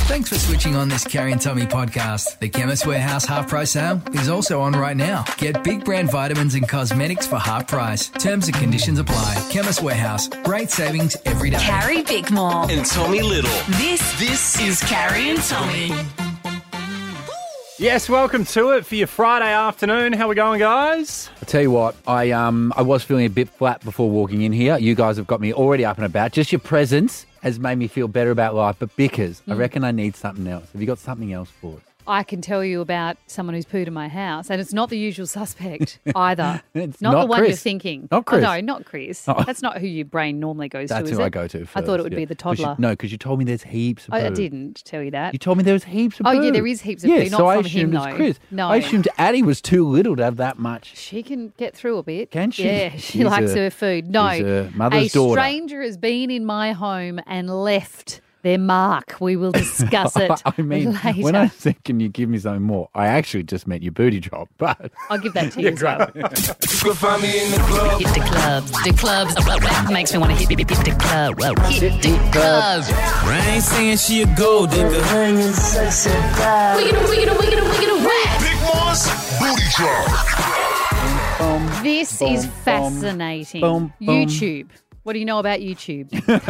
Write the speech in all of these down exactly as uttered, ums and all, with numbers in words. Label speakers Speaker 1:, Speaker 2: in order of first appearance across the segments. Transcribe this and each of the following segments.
Speaker 1: Thanks for switching on this Carrie and Tommy podcast. The Chemist Warehouse half price sale is also on right now. Get big brand vitamins and cosmetics for half price. Terms and conditions apply. Chemist Warehouse. Great savings every day.
Speaker 2: Carrie Bickmore.
Speaker 3: And Tommy Little.
Speaker 2: This, this is Carrie and Tommy.
Speaker 4: Yes, welcome to it for your Friday afternoon. How we going, guys?
Speaker 5: I'll tell you what, I um I was feeling a bit flat before walking in here. You guys have got me already up and about. Just your presence has made me feel better about life. But Bickers, mm. I reckon I need something else. Have you got something else for us?
Speaker 6: I can tell you about someone who's pooed in my house, and it's not the usual suspect either.
Speaker 5: It's
Speaker 6: not,
Speaker 5: not
Speaker 6: the one
Speaker 5: Chris.
Speaker 6: you're thinking.
Speaker 5: Not Chris.
Speaker 6: Oh, no, not Chris. Oh. That's not who your brain normally goes
Speaker 5: That's
Speaker 6: to, is
Speaker 5: who
Speaker 6: it?
Speaker 5: I go to first.
Speaker 6: I thought it would
Speaker 5: yeah.
Speaker 6: be the
Speaker 5: 'Cause
Speaker 6: toddler.
Speaker 5: You, no, because you told me there's heaps of poo.
Speaker 6: I, I didn't tell you that.
Speaker 5: You told me there was heaps of
Speaker 6: oh,
Speaker 5: poo.
Speaker 6: yeah, there is heaps of
Speaker 5: yeah,
Speaker 6: poo. Not
Speaker 5: so I
Speaker 6: from
Speaker 5: assumed
Speaker 6: him,
Speaker 5: it's
Speaker 6: though.
Speaker 5: Chris.
Speaker 6: No.
Speaker 5: I assumed Addie was too little to have that much.
Speaker 6: She can get through a bit.
Speaker 5: Can she?
Speaker 6: Yeah, she
Speaker 5: She's
Speaker 6: likes
Speaker 5: a-
Speaker 6: her food. No,
Speaker 5: she's a mother's
Speaker 6: a
Speaker 5: daughter.
Speaker 6: stranger has been in my home and left their mark. We will discuss it
Speaker 5: I mean,
Speaker 6: later.
Speaker 5: when I said, can you give me something more? I actually just meant your booty drop, but...
Speaker 6: I'll give that to you as well.
Speaker 3: You can find me in the club.
Speaker 2: Hit the clubs. The clubs makes me want to hit, hit, hit the club. Hit the clubs.
Speaker 3: I ain't saying she a gold digger.
Speaker 2: Wiggin' wiggin' wiggin' wiggin' whack.
Speaker 3: Big Moss, booty drop.
Speaker 5: Boom,
Speaker 6: This
Speaker 5: boom,
Speaker 6: is
Speaker 5: boom,
Speaker 6: fascinating.
Speaker 5: boom, boom.
Speaker 6: YouTube. What do you know about YouTube?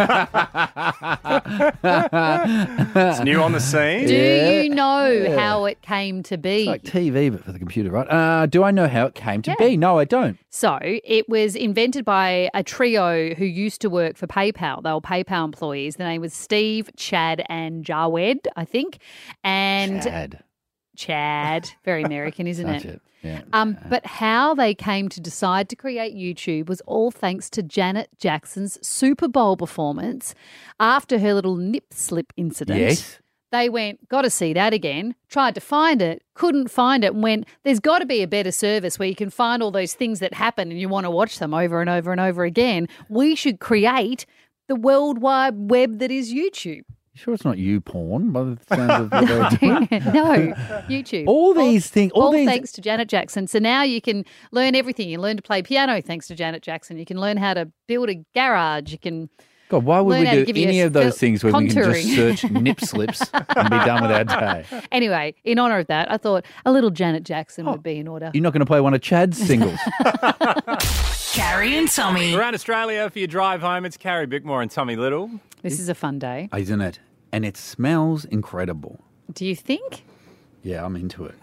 Speaker 4: It's new on the scene.
Speaker 6: Do
Speaker 5: Yeah.
Speaker 6: you know
Speaker 5: Yeah.
Speaker 6: how it came to be?
Speaker 5: It's like T V, but for the computer, right? Uh, do I know how it came to
Speaker 6: Yeah.
Speaker 5: be? No, I don't.
Speaker 6: So it was invented by a trio who used to work for PayPal. They were PayPal employees. The name was Steve, Chad, and Jawed, I think. And
Speaker 5: Chad.
Speaker 6: Chad, very American, isn't
Speaker 5: Such
Speaker 6: it?
Speaker 5: it. Yeah.
Speaker 6: Um, but how they came to decide to create YouTube was all thanks to Janet Jackson's Super Bowl performance after her little nip slip incident.
Speaker 5: Yes.
Speaker 6: They went, got to see that again, tried to find it, couldn't find it, and went, there's got to be a better service where you can find all those things that happen and you want to watch them over and over and over again. We should create the World Wide Web that is YouTube.
Speaker 5: Sure it's not you porn by the sounds of what they're doing?
Speaker 6: No, YouTube.
Speaker 5: All these things, all,
Speaker 6: All
Speaker 5: these...
Speaker 6: thanks to Janet Jackson. So now you can learn everything. You learn to play piano thanks to Janet Jackson. You can learn how to build a garage. You can
Speaker 5: God, why would
Speaker 6: learn how to
Speaker 5: we
Speaker 6: give
Speaker 5: do
Speaker 6: you
Speaker 5: any
Speaker 6: a
Speaker 5: of those
Speaker 6: fil-
Speaker 5: things when we can just
Speaker 6: contouring.
Speaker 5: search nip slips and be done with our day?
Speaker 6: Anyway, in honour of that, I thought a little Janet Jackson
Speaker 5: Oh.
Speaker 6: would be in order.
Speaker 5: You're not going to play one of Chad's singles?
Speaker 2: Carrie and Tommy.
Speaker 4: Around Australia for your drive home, it's Carrie Bickmore and Tommy Little.
Speaker 6: This is a fun day.
Speaker 5: Isn't it? And it smells incredible.
Speaker 6: Do you think?
Speaker 5: Yeah, I'm into it.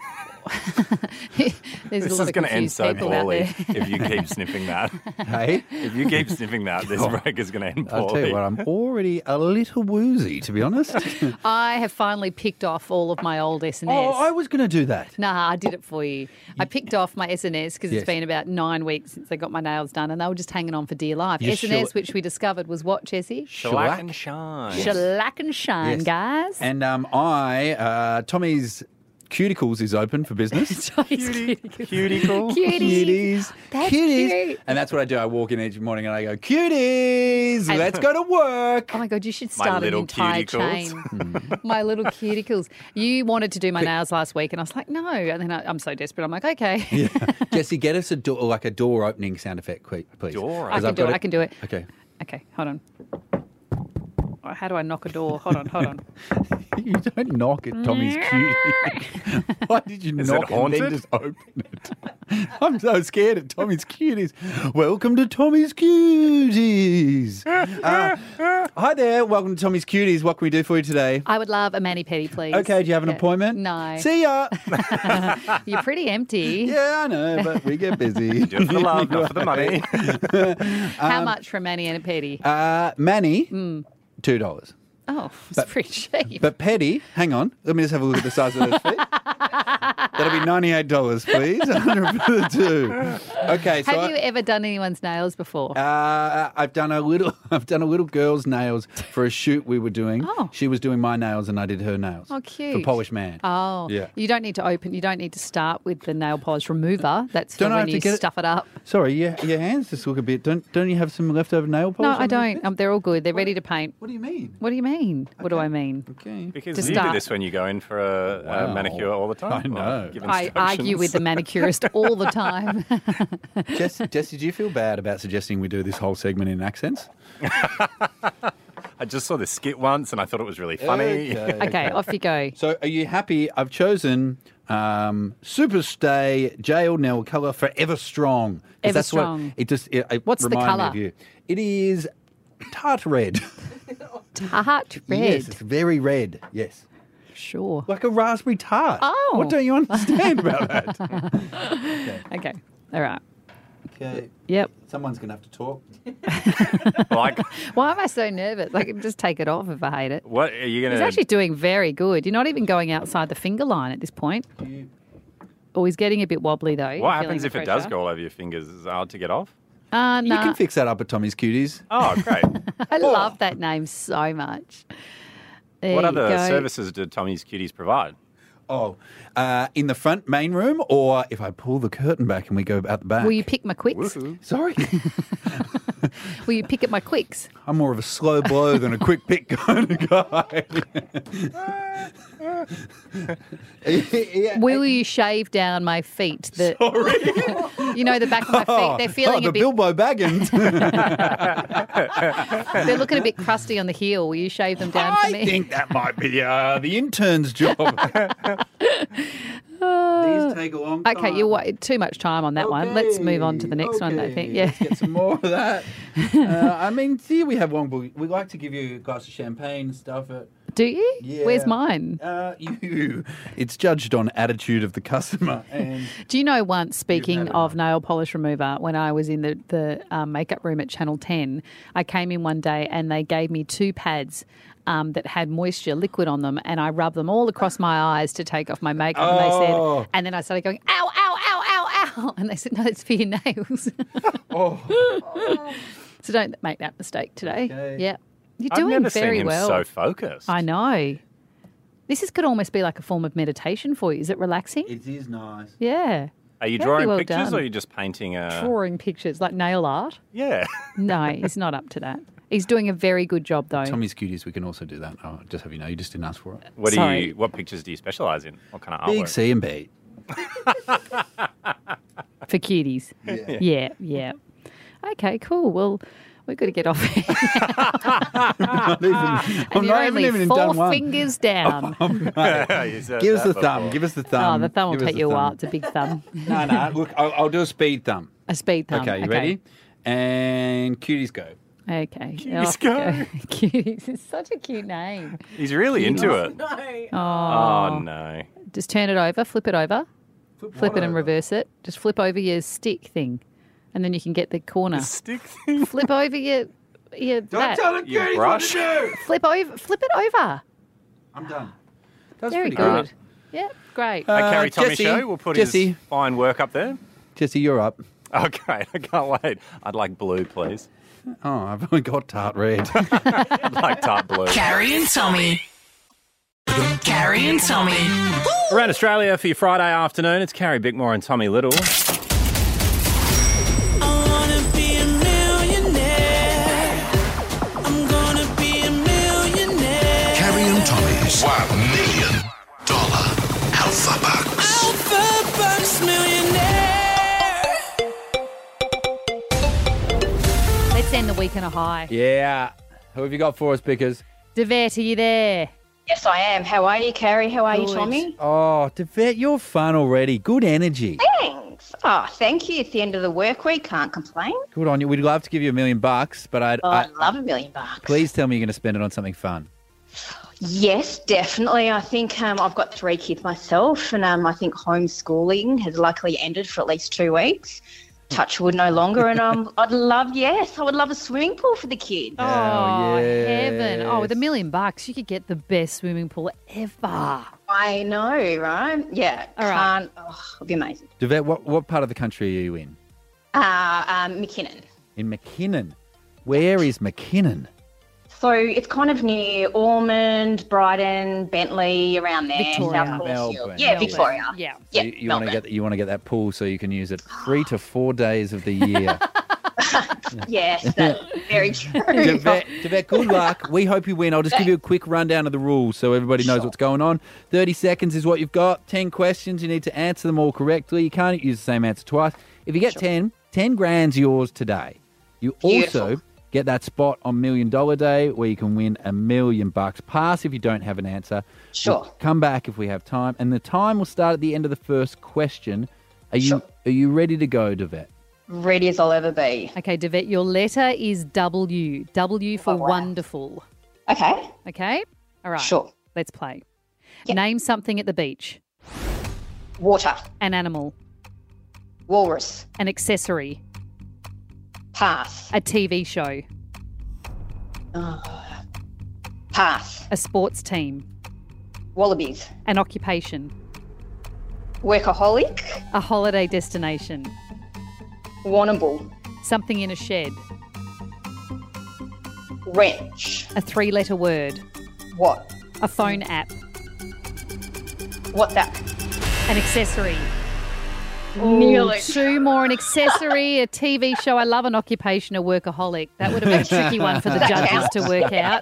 Speaker 6: There's a
Speaker 4: This
Speaker 6: lot
Speaker 4: is
Speaker 6: of
Speaker 4: going to end
Speaker 6: confused
Speaker 4: so
Speaker 6: people out
Speaker 4: poorly
Speaker 6: there.
Speaker 4: if you keep sniffing that.
Speaker 5: Hey?
Speaker 4: If you keep sniffing that, this break is going to end
Speaker 5: I'll tell
Speaker 4: poorly.
Speaker 5: you what, I'm already a little woozy, to be honest.
Speaker 6: I have finally picked off all of my old S and S.
Speaker 5: Oh, I was going to do that.
Speaker 6: Nah, I did it for you. I picked off my S and S because
Speaker 5: Yes.
Speaker 6: it's been about nine weeks since I got my nails done and they were just hanging on for dear life.
Speaker 5: You
Speaker 6: S and S,
Speaker 5: sure-
Speaker 6: which we discovered was what, Jesse?
Speaker 4: Shellac and shine.
Speaker 6: Shellac and shine,
Speaker 5: Yes.
Speaker 6: guys.
Speaker 5: And um, I, uh, Tommy's Cuticles is open for business.
Speaker 6: Cutie.
Speaker 4: Cuticle.
Speaker 6: Cuties. That's
Speaker 5: Cuties.
Speaker 6: cute.
Speaker 5: And that's what I do. I walk in each morning and I go, cuties,
Speaker 6: And-
Speaker 5: let's go to work.
Speaker 6: Oh my God, you should
Speaker 4: My
Speaker 6: start an
Speaker 4: little
Speaker 6: entire
Speaker 4: cuticles.
Speaker 6: chain. My little cuticles. You wanted to do my nails last week and I was like, no. And then I, I'm so desperate. I'm like, okay.
Speaker 5: Yeah. Jesse, get us a door, like a door opening sound effect, quick, please.
Speaker 4: Door
Speaker 6: I
Speaker 5: 'Cause
Speaker 6: can
Speaker 5: I've
Speaker 6: do
Speaker 5: got
Speaker 6: it. I can do it.
Speaker 5: Okay.
Speaker 6: Okay, hold on. Oh, how do I knock a door? Hold on, hold on.
Speaker 5: You don't knock at Tommy's cutie. Why did you
Speaker 4: Is
Speaker 5: knock
Speaker 4: it
Speaker 5: and then
Speaker 4: haunted?
Speaker 5: just open it? I'm so scared of Tommy's cuties. Welcome to Tommy's Cuties. Uh, hi there. Welcome to Tommy's Cuties. What can we do for you today?
Speaker 6: I would love a mani-pedi, please.
Speaker 5: Okay, do you have an
Speaker 6: Yeah.
Speaker 5: appointment?
Speaker 6: No.
Speaker 5: See ya.
Speaker 6: You're pretty empty.
Speaker 5: Yeah, I know, but we get busy.
Speaker 4: Do it for the love, not for the money.
Speaker 6: How much for a mani and a pedi?
Speaker 5: Uh, Manny,
Speaker 6: Mm.
Speaker 5: two dollars.
Speaker 6: Oh, it's pretty cheap.
Speaker 5: But Petty, hang on. Let me just have a look at the size of those feet. That'll be ninety-eight dollars, please. one hundred for the two. Okay, so
Speaker 6: Have
Speaker 5: I,
Speaker 6: you ever done anyone's nails before?
Speaker 5: uh, I've done a little. I've done a little girl's nails for a shoot we were doing.
Speaker 6: Oh.
Speaker 5: She was doing my nails, and I did her nails.
Speaker 6: Oh, cute.
Speaker 5: For Polish Man.
Speaker 6: Oh,
Speaker 5: Yeah.
Speaker 6: You don't need to open. You don't need to start with the nail polish remover. That's for
Speaker 5: Don't I
Speaker 6: when
Speaker 5: have to
Speaker 6: you
Speaker 5: get it-
Speaker 6: stuff it, up.
Speaker 5: Sorry, your your hands just look a bit. Don't don't you have some leftover nail polish?
Speaker 6: No, I
Speaker 5: on them?
Speaker 6: don't. Um, they're all good. They're ready to paint.
Speaker 5: What do you mean?
Speaker 6: What do you mean? What do I mean?
Speaker 5: Okay.
Speaker 4: Because
Speaker 6: To
Speaker 4: you
Speaker 6: start.
Speaker 4: do this when you go in for a,
Speaker 5: Wow.
Speaker 4: a manicure all the time.
Speaker 5: I know.
Speaker 4: Or give
Speaker 6: I
Speaker 4: instructions.
Speaker 6: argue with the manicurist all the time.
Speaker 5: Jess, Jess, did you feel bad about suggesting we do this whole segment in accents?
Speaker 4: I just saw the skit once and I thought it was really funny.
Speaker 5: Okay.
Speaker 6: Okay, off you go.
Speaker 5: So are you happy? I've chosen um, Superstay Jail Nail Colour Forever Strong. 'Cause
Speaker 6: Ever
Speaker 5: that's
Speaker 6: Strong.
Speaker 5: What it just, it, it
Speaker 6: What's the
Speaker 5: reminded me
Speaker 6: colour?
Speaker 5: of you. It is tart red.
Speaker 6: Tart red.
Speaker 5: Yes, it's very red. Yes.
Speaker 6: Sure.
Speaker 5: Like a raspberry tart.
Speaker 6: Oh.
Speaker 5: What don't you understand about that?
Speaker 6: Okay. All right.
Speaker 5: Okay.
Speaker 6: Yep.
Speaker 5: Someone's going to have to talk.
Speaker 4: Like,
Speaker 6: Why am I so nervous? I can just take it off if I hate it.
Speaker 4: what are you going
Speaker 6: He's
Speaker 4: to...
Speaker 6: actually doing very good. You're not even going outside the finger line at this point. Oh, he's getting a bit wobbly though.
Speaker 4: What
Speaker 6: Feeling
Speaker 4: happens
Speaker 6: the
Speaker 4: if it does
Speaker 6: pressure.
Speaker 4: go all over your fingers? Is it hard to get off?
Speaker 6: Uh,
Speaker 5: You
Speaker 6: nah.
Speaker 5: can fix that up at Tommy's Cuties.
Speaker 4: Oh, great.
Speaker 6: I love that name so much. There
Speaker 4: What
Speaker 6: you
Speaker 4: other
Speaker 6: go.
Speaker 4: services do Tommy's Cuties provide?
Speaker 5: Oh, uh, in the front main room, or if I pull the curtain back and we go out the back?
Speaker 6: Will you pick my quicks?
Speaker 5: Sorry.
Speaker 6: Will you pick at my quicks?
Speaker 5: I'm more of a slow blow than a quick pick kind of guy. yeah.
Speaker 6: Will you shave down my feet? The, Sorry. You know, the back of my feet. They're feeling
Speaker 5: oh, the
Speaker 6: a bit.
Speaker 5: Bilbo Baggins.
Speaker 6: They're looking a bit crusty on the heel. Will you shave them down for
Speaker 5: I
Speaker 6: me?
Speaker 5: think that might be uh, the intern's job. These take a long time.
Speaker 6: Okay, you're wa- too much time on that one. Let's move on to the next one, I
Speaker 5: okay.
Speaker 6: think. Yeah.
Speaker 5: Let's get some more of that. Uh, I mean, here we have one. We we like to give you a glass of champagne and stuff. At,
Speaker 6: Do you?
Speaker 5: Yeah.
Speaker 6: Where's mine?
Speaker 5: uh, you. It's judged on attitude of the customer. And
Speaker 6: Do you know once, speaking
Speaker 5: had
Speaker 6: of nail polish remover, when I was in the, the um, makeup room at Channel ten, I came in one day and they gave me two pads um, that had moisture liquid on them, and I rubbed them all across my eyes to take off my makeup. And they
Speaker 5: Oh.
Speaker 6: said, and then I started going, ow, ow, ow, ow, ow. And they said, no, it's for your nails.
Speaker 5: oh,
Speaker 6: So don't make that mistake today.
Speaker 5: Okay.
Speaker 6: Yeah. You're
Speaker 4: I've
Speaker 6: doing
Speaker 4: never
Speaker 6: very
Speaker 4: seen him
Speaker 6: well.
Speaker 4: so focused.
Speaker 6: I know. This is, could almost be like a form of meditation for you. Is it relaxing?
Speaker 5: it is nice.
Speaker 6: Yeah.
Speaker 4: Are you
Speaker 6: Very
Speaker 4: drawing
Speaker 6: well
Speaker 4: pictures
Speaker 6: done.
Speaker 4: or are you just painting a...
Speaker 6: Drawing pictures, like nail art.
Speaker 4: Yeah.
Speaker 6: No, he's not up to that. He's doing a very good job, though.
Speaker 5: Tommy's Cuties, we can also do that. Oh, just have you know, you just didn't ask for it.
Speaker 4: What do
Speaker 6: Sorry.
Speaker 4: you? What pictures do you specialise in? What kind of
Speaker 5: Big
Speaker 4: artwork?
Speaker 5: C and B.
Speaker 6: For cuties.
Speaker 5: Yeah.
Speaker 6: Yeah, yeah. Okay, cool. Well, we've got to get off here.
Speaker 5: Not even,
Speaker 6: And
Speaker 5: I'm
Speaker 6: you're
Speaker 5: not
Speaker 6: only
Speaker 5: even
Speaker 6: four
Speaker 5: done one.
Speaker 6: fingers down.
Speaker 4: You said
Speaker 5: Give us
Speaker 4: that
Speaker 5: the thumb.
Speaker 4: before.
Speaker 5: Give us the thumb.
Speaker 6: Oh, the thumb will
Speaker 5: Give us
Speaker 6: take
Speaker 5: the
Speaker 6: you a while.
Speaker 5: thumb.
Speaker 6: It's a big thumb.
Speaker 5: No, no. Look, I'll, I'll do a speed thumb.
Speaker 6: A speed thumb.
Speaker 5: Okay, you ready? And cuties go.
Speaker 6: Okay.
Speaker 4: Cuties
Speaker 6: Off
Speaker 4: go.
Speaker 6: you Cuties. It's such a cute name.
Speaker 4: He's really into it.
Speaker 6: Oh.
Speaker 4: Oh no.
Speaker 6: Just turn it over, flip it over,
Speaker 5: Flip,
Speaker 6: flip
Speaker 5: what
Speaker 6: it and
Speaker 5: over?
Speaker 6: reverse it. Just flip over your stick thing, and then you can get the corner.
Speaker 4: The stick thing.
Speaker 6: Flip over your your
Speaker 5: Don't
Speaker 6: that.
Speaker 5: tell the
Speaker 4: Your
Speaker 5: cuties
Speaker 4: brush.
Speaker 5: what to do.
Speaker 6: Flip over. Flip it over.
Speaker 5: I'm done. That's
Speaker 6: Very
Speaker 5: pretty
Speaker 6: good.
Speaker 5: good.
Speaker 6: Yeah, great.
Speaker 5: Uh,
Speaker 4: Hey, Carrie Tommy
Speaker 5: Jesse,
Speaker 4: show. We'll put
Speaker 5: Jesse.
Speaker 4: his fine work up there.
Speaker 5: Jesse, you're up.
Speaker 4: Okay, I can't wait. I'd like blue, please.
Speaker 5: Oh, I've only got tart red.
Speaker 4: I'd like tart blue.
Speaker 2: Carrie and Tommy. Carrie and Tommy.
Speaker 4: Around Australia for your Friday afternoon, it's Carrie Bickmore and Tommy Little.
Speaker 3: Carrie and Tommy's one million dollar Alpha Bucks.
Speaker 6: Let's end the week on a high.
Speaker 5: Yeah. Who have you got for us, Bickers?
Speaker 6: Devet, are you there?
Speaker 7: Yes, I am. How are you, Carrie? How are you,
Speaker 6: Good.
Speaker 7: Tommy?
Speaker 5: Oh, Devet, you're fun already. Good energy.
Speaker 7: Thanks. Oh, thank you. It's the end of the work week. Can't complain.
Speaker 5: Good on you. We'd love to give you a million bucks, but I'd,
Speaker 7: Oh,
Speaker 5: I,
Speaker 7: I love a million bucks.
Speaker 5: please tell me you're going to spend it on something fun.
Speaker 7: Yes, definitely. I think um, I've got three kids myself, and um, I think homeschooling has luckily ended for at least two weeks. Touch wood no longer, and um, I'd love, yes, I would love a swimming pool for the kids.
Speaker 6: Oh,
Speaker 5: yes.
Speaker 6: heaven. Oh, with a million bucks, you could get the best swimming pool ever.
Speaker 7: I know, right? Yeah.
Speaker 6: All right.
Speaker 7: Can't, oh, it'll be amazing.
Speaker 5: Devet, what, what part of the country are you in?
Speaker 7: Uh, um, McKinnon.
Speaker 5: In McKinnon. Where is McKinnon?
Speaker 7: So it's kind of near Ormond, Brighton, Bentley, around there.
Speaker 6: Victoria.
Speaker 7: South Caulfield.
Speaker 5: Melbourne.
Speaker 7: Yeah,
Speaker 5: Melbourne.
Speaker 7: Victoria.
Speaker 6: Yeah.
Speaker 7: Yeah,
Speaker 5: you you want to
Speaker 7: Melbourne.
Speaker 5: get you want to get that pool so you can use it three to four days of the year.
Speaker 7: Yes, that's very true.
Speaker 5: Devet, Devet, good luck. We hope you win. I'll just give you a quick rundown of the rules so everybody knows what's going on. thirty seconds is what you've got. ten questions. You need to answer them all correctly. You can't use the same answer twice. If you get ten, ten grand's yours today. You also
Speaker 7: Beautiful.
Speaker 5: Get that spot on Million Dollar Day where you can win a million bucks. Pass if you don't have an answer.
Speaker 7: Sure.
Speaker 5: We'll come back if we have time. And the time will start at the end of the first question. Are you
Speaker 7: Sure.
Speaker 5: Are you ready to go, Devette?
Speaker 7: Ready as I'll ever be.
Speaker 6: Okay, Devette, your letter is W. W for
Speaker 7: Oh, wow.
Speaker 6: wonderful.
Speaker 7: Okay.
Speaker 6: Okay? All right.
Speaker 7: Sure.
Speaker 6: Let's play.
Speaker 7: Yep.
Speaker 6: Name something at the beach.
Speaker 7: Water.
Speaker 6: An animal.
Speaker 7: Walrus.
Speaker 6: An accessory.
Speaker 7: Pass.
Speaker 6: A T V show.
Speaker 7: Pass.
Speaker 6: A sports team.
Speaker 7: Wallabies.
Speaker 6: An occupation.
Speaker 7: Workaholic.
Speaker 6: A holiday destination.
Speaker 7: Warrnambool.
Speaker 6: Something in a shed.
Speaker 7: Wrench.
Speaker 6: A three-letter word.
Speaker 7: What?
Speaker 6: A phone app.
Speaker 7: What's that?
Speaker 6: An accessory.
Speaker 7: Nearly.
Speaker 6: Two more, an accessory, a T V show. I love an occupation, a workaholic. That would have been a tricky one for the judges to work out.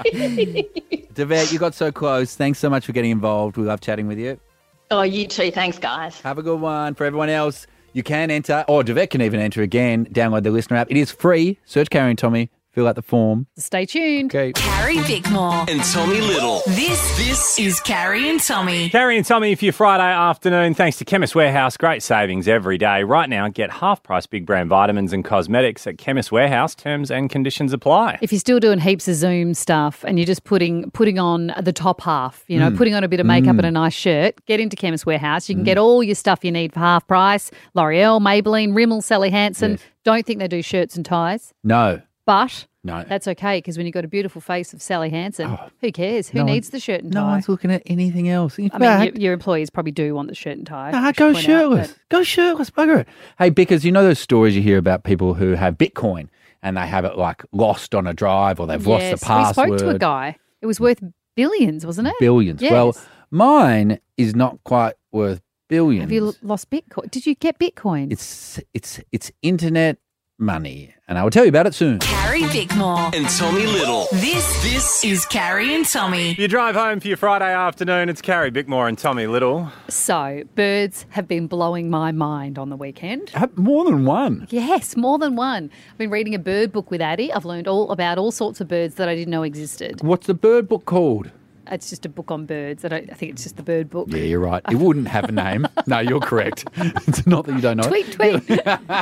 Speaker 5: Devette, you got so close. Thanks so much for getting involved. We love chatting with you.
Speaker 7: Oh, you too. Thanks, guys.
Speaker 5: Have a good one. For everyone else, you can enter, or Devette can even enter again. Download the Listener app. It is free. Search Carrie and Tommy. Fill out the form.
Speaker 6: Stay tuned.
Speaker 5: Okay.
Speaker 2: Carrie Bickmore.
Speaker 3: And Tommy Little.
Speaker 2: This, this is Carrie and Tommy.
Speaker 4: Carrie and Tommy for your Friday afternoon. Thanks to Chemist Warehouse. Great savings every day. Right now, get half-price big brand vitamins and cosmetics at Chemist Warehouse. Terms and conditions apply.
Speaker 6: If you're still doing heaps of Zoom stuff and you're just putting putting on the top half, you know, putting on a bit of makeup and a nice shirt, get into Chemist Warehouse. You can get all your stuff you need for half price. L'Oreal, Maybelline, Rimmel, Sally Hansen.
Speaker 5: Yes.
Speaker 6: Don't think they do shirts and ties,
Speaker 5: No.
Speaker 6: but
Speaker 5: No.
Speaker 6: that's okay because when you've got a beautiful face of Sally Hansen, who cares? Who
Speaker 5: No one-
Speaker 6: needs the shirt and
Speaker 5: No
Speaker 6: tie?
Speaker 5: one's looking at anything else. In
Speaker 6: I mean,
Speaker 5: fact,
Speaker 6: your, your employees probably do want the shirt and tie.
Speaker 5: Nah,
Speaker 6: I should
Speaker 5: go
Speaker 6: point out,
Speaker 5: shirtless.
Speaker 6: but-
Speaker 5: Go shirtless, bugger it. Hey, because you know those stories you hear about people who have Bitcoin and they have it like lost on a drive or they've lost
Speaker 6: Yes,
Speaker 5: the password.
Speaker 6: we spoke to a guy. It was worth billions, wasn't it?
Speaker 5: Billions.
Speaker 6: Yes.
Speaker 5: Well, mine is not quite worth billions.
Speaker 6: Have you l- lost Bitcoin? Did you get Bitcoin?
Speaker 5: It's it's it's internet money, and I will tell you about it soon.
Speaker 2: Carrie Bickmore.
Speaker 3: And Tommy Little.
Speaker 2: This, this is Carrie and Tommy.
Speaker 4: You drive home for your Friday afternoon. It's Carrie Bickmore and Tommy Little.
Speaker 6: So, birds have been blowing my mind on the weekend.
Speaker 5: Have more than one.
Speaker 6: Yes, more than one. I've been reading a bird book with Addie. I've learned all about all sorts of birds that I didn't know existed.
Speaker 5: What's the bird book called?
Speaker 6: It's just a book on birds. I, don't, I think it's just the bird book.
Speaker 5: Yeah, you're right. It wouldn't have a name. No, you're correct. It's not that you don't know. it.
Speaker 6: Tweet, tweet.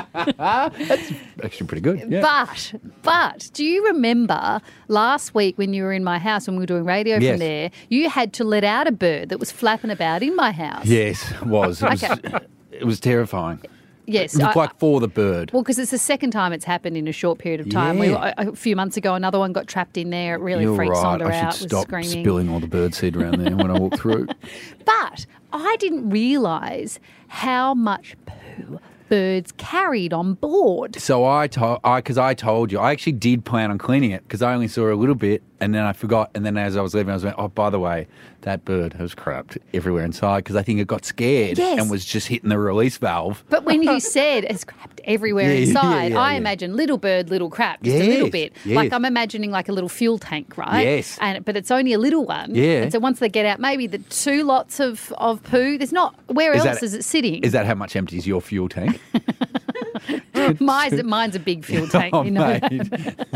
Speaker 5: That's actually pretty good. Yeah.
Speaker 6: But, but, do you remember last week when you were in my house when we were doing radio
Speaker 5: Yes.
Speaker 6: from there, you had to let out a bird that was flapping about in my house?
Speaker 5: Yes, it was. It was,
Speaker 6: Okay.
Speaker 5: it was terrifying.
Speaker 6: Yes.
Speaker 5: It was
Speaker 6: I-
Speaker 5: like for the bird.
Speaker 6: Well, because it's the second time it's happened in a short period of time. We,
Speaker 5: Yeah.
Speaker 6: a, a few months ago, another one got trapped in there. It really
Speaker 5: You're
Speaker 6: freaked
Speaker 5: right.
Speaker 6: Sonder
Speaker 5: I should
Speaker 6: out. Was
Speaker 5: stop
Speaker 6: screaming.
Speaker 5: spilling all the bird seed around there when I walk through.
Speaker 6: But I didn't realise how much poo birds carried on board.
Speaker 5: So I told, I because I told you, I actually did plan on cleaning it because I only saw a little bit, and then I forgot. And then as I was leaving, I was like, oh, by the way, that bird has crapped everywhere inside because I think it got scared
Speaker 6: Yes.
Speaker 5: and was just hitting the release valve.
Speaker 6: But when you said it's crapped everywhere
Speaker 5: Yeah, yeah,
Speaker 6: inside,
Speaker 5: yeah,
Speaker 6: I
Speaker 5: yeah.
Speaker 6: imagine little bird, little crap, just a little
Speaker 5: Yes,
Speaker 6: bit.
Speaker 5: yes.
Speaker 6: Like I'm imagining like a little fuel tank, right?
Speaker 5: Yes.
Speaker 6: And but it's only a little one.
Speaker 5: Yeah.
Speaker 6: And so once they get out, maybe the two lots of, of poo. There's not where
Speaker 5: Is
Speaker 6: else
Speaker 5: that-
Speaker 6: is it sitting?
Speaker 5: Is that how much empties your fuel tank?
Speaker 6: mine's mine's a big fuel tank,
Speaker 5: Oh,
Speaker 6: you know.
Speaker 5: mate.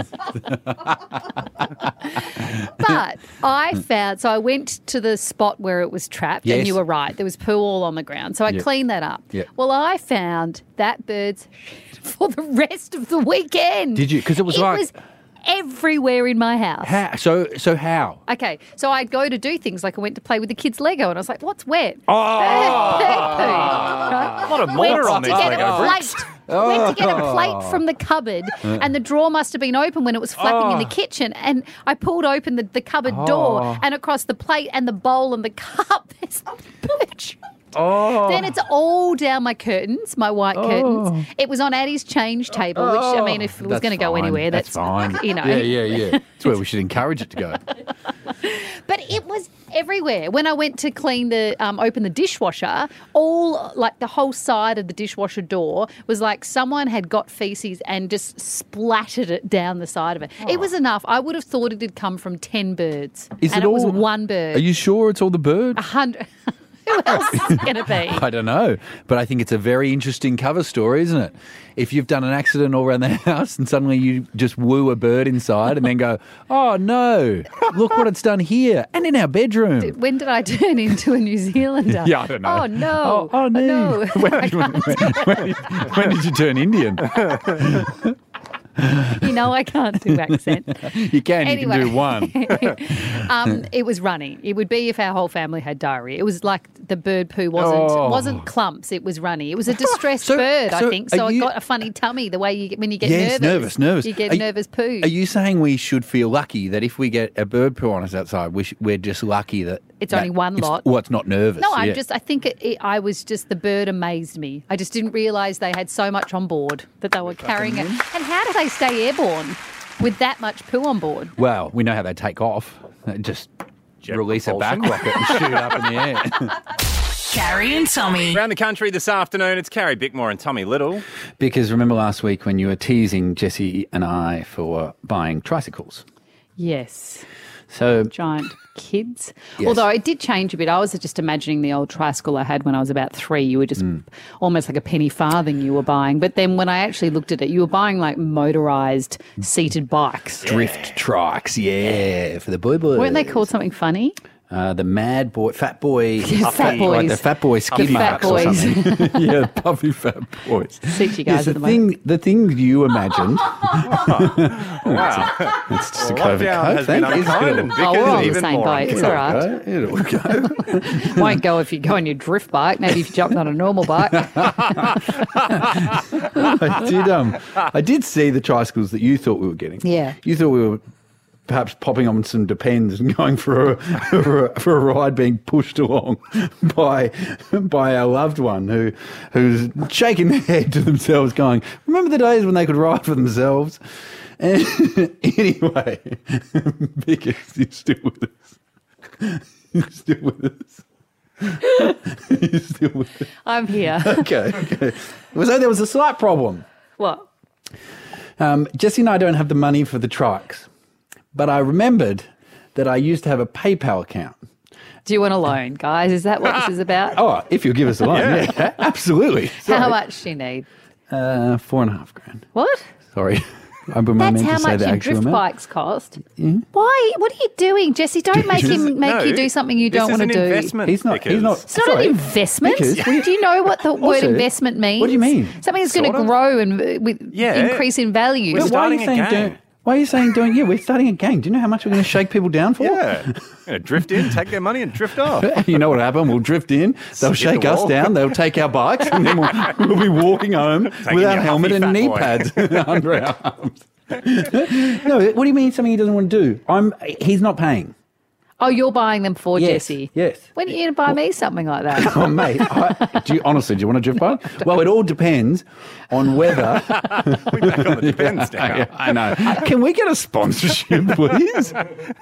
Speaker 6: But I found, so I went to the spot where it was trapped,
Speaker 5: Yes.
Speaker 6: and you were right, there was poo all on the ground. So I
Speaker 5: Yep.
Speaker 6: cleaned that up.
Speaker 5: Yep.
Speaker 6: Well, I found that bird's shit for the rest of the weekend.
Speaker 5: Did you? 'Cause it was
Speaker 6: it
Speaker 5: like-
Speaker 6: was everywhere in my house.
Speaker 5: How, so so how?
Speaker 6: Okay, so I'd go to do things like I went to play with the kids' Lego, and I was like, "What's wet?"
Speaker 4: Oh,
Speaker 6: Bird poo. Right?
Speaker 4: a lot of
Speaker 6: Went
Speaker 4: mortar on
Speaker 6: to
Speaker 4: these
Speaker 6: get
Speaker 4: Lego
Speaker 6: a
Speaker 4: bricks.
Speaker 6: plate. Went to get a plate from the cupboard, and the drawer must have been open when it was flapping in the kitchen. And I pulled open the, the cupboard door, and across the plate and the bowl and the cup, there's bird.
Speaker 5: Oh.
Speaker 6: Then it's all down my curtains, my white curtains. It was on Addie's change table, which I mean, if it was
Speaker 5: That's
Speaker 6: going to go
Speaker 5: fine.
Speaker 6: anywhere, that's,
Speaker 5: fine.
Speaker 6: You know,
Speaker 5: Yeah, yeah, yeah. That's where we should encourage it to go.
Speaker 6: But it was everywhere. When I went to clean the, um, open the dishwasher, all, like the whole side of the dishwasher door was like someone had got feces and just splattered it down the side of it. It was enough. I would have thought it had come from ten birds.
Speaker 5: Is
Speaker 6: and
Speaker 5: it
Speaker 6: it was
Speaker 5: all-
Speaker 6: one bird.
Speaker 5: Are you sure it's all the bird?
Speaker 6: A hundred. Who else is it going to be?
Speaker 5: I don't know, but I think it's a very interesting cover story, isn't it? If you've done an accident all around the house and suddenly you just woo a bird inside and then go, oh no, look what it's done here and in our bedroom.
Speaker 6: When did I turn into a New Zealander?
Speaker 5: Yeah, I don't know.
Speaker 6: Oh, no.
Speaker 5: Oh, oh no.
Speaker 6: no.
Speaker 5: When, did you, when, when, when did you turn Indian?
Speaker 6: You know I can't do accent.
Speaker 5: You can,
Speaker 6: Anyway.
Speaker 5: you can do one.
Speaker 6: um, it was runny. It would be if our whole family had diarrhea. It was like the bird poo wasn't
Speaker 5: Oh.
Speaker 6: wasn't clumps. It was runny. It was a distressed
Speaker 5: So-
Speaker 6: bird, I
Speaker 5: so
Speaker 6: think. So
Speaker 5: are
Speaker 6: it
Speaker 5: you-
Speaker 6: got a funny tummy the way you get when you get
Speaker 5: Yes,
Speaker 6: nervous.
Speaker 5: nervous, nervous.
Speaker 6: You get
Speaker 5: Are you-
Speaker 6: nervous poo.
Speaker 5: Are you saying we should feel lucky that if we get a bird poo on us outside, we sh- we're just lucky that
Speaker 6: It's
Speaker 5: that
Speaker 6: only one
Speaker 5: it's-
Speaker 6: lot.
Speaker 5: Well, it's not nervous.
Speaker 6: No, I'm
Speaker 5: yeah.
Speaker 6: just. I think it, it, I was just the bird amazed me. I just didn't realise they had so much on board that they were carrying it. And how do they stay airborne with that much poo on board?
Speaker 5: Well, we know how they take off. They just
Speaker 4: Jet
Speaker 5: release
Speaker 4: propulsion.
Speaker 5: a back rocket and shoot up in the air.
Speaker 2: Carrie and Tommy.
Speaker 4: Around the country this afternoon, it's Carrie Bickmore and Tommy Little.
Speaker 5: Because remember last week when you were teasing Jesse and I for buying tricycles?
Speaker 6: Yes,
Speaker 5: So
Speaker 6: giant kids.
Speaker 5: Yes.
Speaker 6: Although it did change a bit. I was just imagining the old tricycle I had when I was about three. You were just
Speaker 5: Mm.
Speaker 6: almost like a penny farthing you were buying. But then when I actually looked at it, you were buying like motorised seated bikes.
Speaker 5: drift trikes, yeah, for the boy boys.
Speaker 6: Weren't they called something funny?
Speaker 5: Uh, the mad boy, fat boy,
Speaker 6: Fat
Speaker 5: like
Speaker 6: boys.
Speaker 5: the fat boy skinny
Speaker 6: fat
Speaker 5: marks or
Speaker 6: boys.
Speaker 5: something. Yeah, puffy fat boys.
Speaker 6: Suits you guys
Speaker 5: Yes,
Speaker 6: at
Speaker 5: the
Speaker 6: the
Speaker 5: thing,
Speaker 6: moment.
Speaker 5: the thing you imagined.
Speaker 4: Wow.
Speaker 5: It's just a
Speaker 4: Well,
Speaker 5: COVID
Speaker 4: lockdown
Speaker 5: coat.
Speaker 4: has been
Speaker 5: Thank you.
Speaker 4: unkind and
Speaker 6: Oh,
Speaker 4: Vickers
Speaker 6: we're all on the
Speaker 4: even
Speaker 6: same
Speaker 4: more
Speaker 6: boat. It's
Speaker 4: unkind.
Speaker 6: all right.
Speaker 5: It'll go.
Speaker 6: Won't go if you go on your drift bike. Maybe if you jumped on a normal bike.
Speaker 5: I did. Um, I did see the tricycles that you thought we were getting.
Speaker 6: Yeah.
Speaker 5: You thought we were perhaps popping on some Depends and going for a for a, for a ride, being pushed along by by our loved one who who's shaking their head to themselves, going, "Remember the days when they could ride for themselves?" And anyway, because you're still with us. You're still with us. You're still with us.
Speaker 6: I'm here.
Speaker 5: Okay, okay. So there was a slight problem.
Speaker 6: What?
Speaker 5: Um, Jesse and I don't have the money for the trikes, but I remembered that I used to have a PayPal account.
Speaker 6: Do you want a loan, guys? Is that what this is about?
Speaker 5: Oh, if you'll give us a loan, yeah, yeah, absolutely.
Speaker 6: How
Speaker 5: Sorry.
Speaker 6: much do you need?
Speaker 5: Uh, four and a half grand.
Speaker 6: What?
Speaker 5: Sorry. I meant
Speaker 6: That's
Speaker 5: to
Speaker 6: how
Speaker 5: say
Speaker 6: much
Speaker 5: the
Speaker 6: your
Speaker 5: actual
Speaker 6: drift
Speaker 5: amount.
Speaker 6: bikes cost. Why? What are you doing, Jesse? Don't make him make
Speaker 4: No,
Speaker 6: you do something you don't
Speaker 4: this
Speaker 6: want
Speaker 4: is
Speaker 6: to
Speaker 4: an
Speaker 6: do.
Speaker 4: investment.
Speaker 5: He's not.
Speaker 4: Vickers.
Speaker 5: He's not.
Speaker 6: It's not
Speaker 5: sorry.
Speaker 6: an investment.
Speaker 5: Vickers, what do you-
Speaker 6: Do you know what the word
Speaker 5: Also,
Speaker 6: investment means?
Speaker 5: what do you mean?
Speaker 6: Something that's going to
Speaker 4: Sort of.
Speaker 6: grow and uh, with
Speaker 4: Yeah.
Speaker 6: increase in value.
Speaker 4: We're
Speaker 5: But why are you
Speaker 4: starting a
Speaker 5: saying
Speaker 4: gang.
Speaker 5: doing? Why are you saying doing? Yeah, we're starting a gang. Do you know how much we're going to shake people down for?
Speaker 4: Yeah. Yeah, drift in, take their money and drift off.
Speaker 5: You know what will happen? We'll drift in, they'll
Speaker 4: Hit
Speaker 5: shake
Speaker 4: the
Speaker 5: us
Speaker 4: wall.
Speaker 5: down, they'll take our bikes, and then we'll, we'll be walking home
Speaker 4: Taking
Speaker 5: without
Speaker 4: your
Speaker 5: helmet
Speaker 4: huffy
Speaker 5: and
Speaker 4: fat
Speaker 5: knee
Speaker 4: boy.
Speaker 5: pads under our arms. No, what do you mean something he doesn't want to do? I'm. He's not paying.
Speaker 6: Oh, you're buying them for
Speaker 5: Yes,
Speaker 6: Jesse?
Speaker 5: yes.
Speaker 6: When are you going to buy me something like that?
Speaker 5: Oh, mate. I, do you, honestly, do you want a drift bike? Well, it all depends on whether.
Speaker 4: We back on the Depends now.
Speaker 5: Yeah, I know. Can we get a sponsorship, please?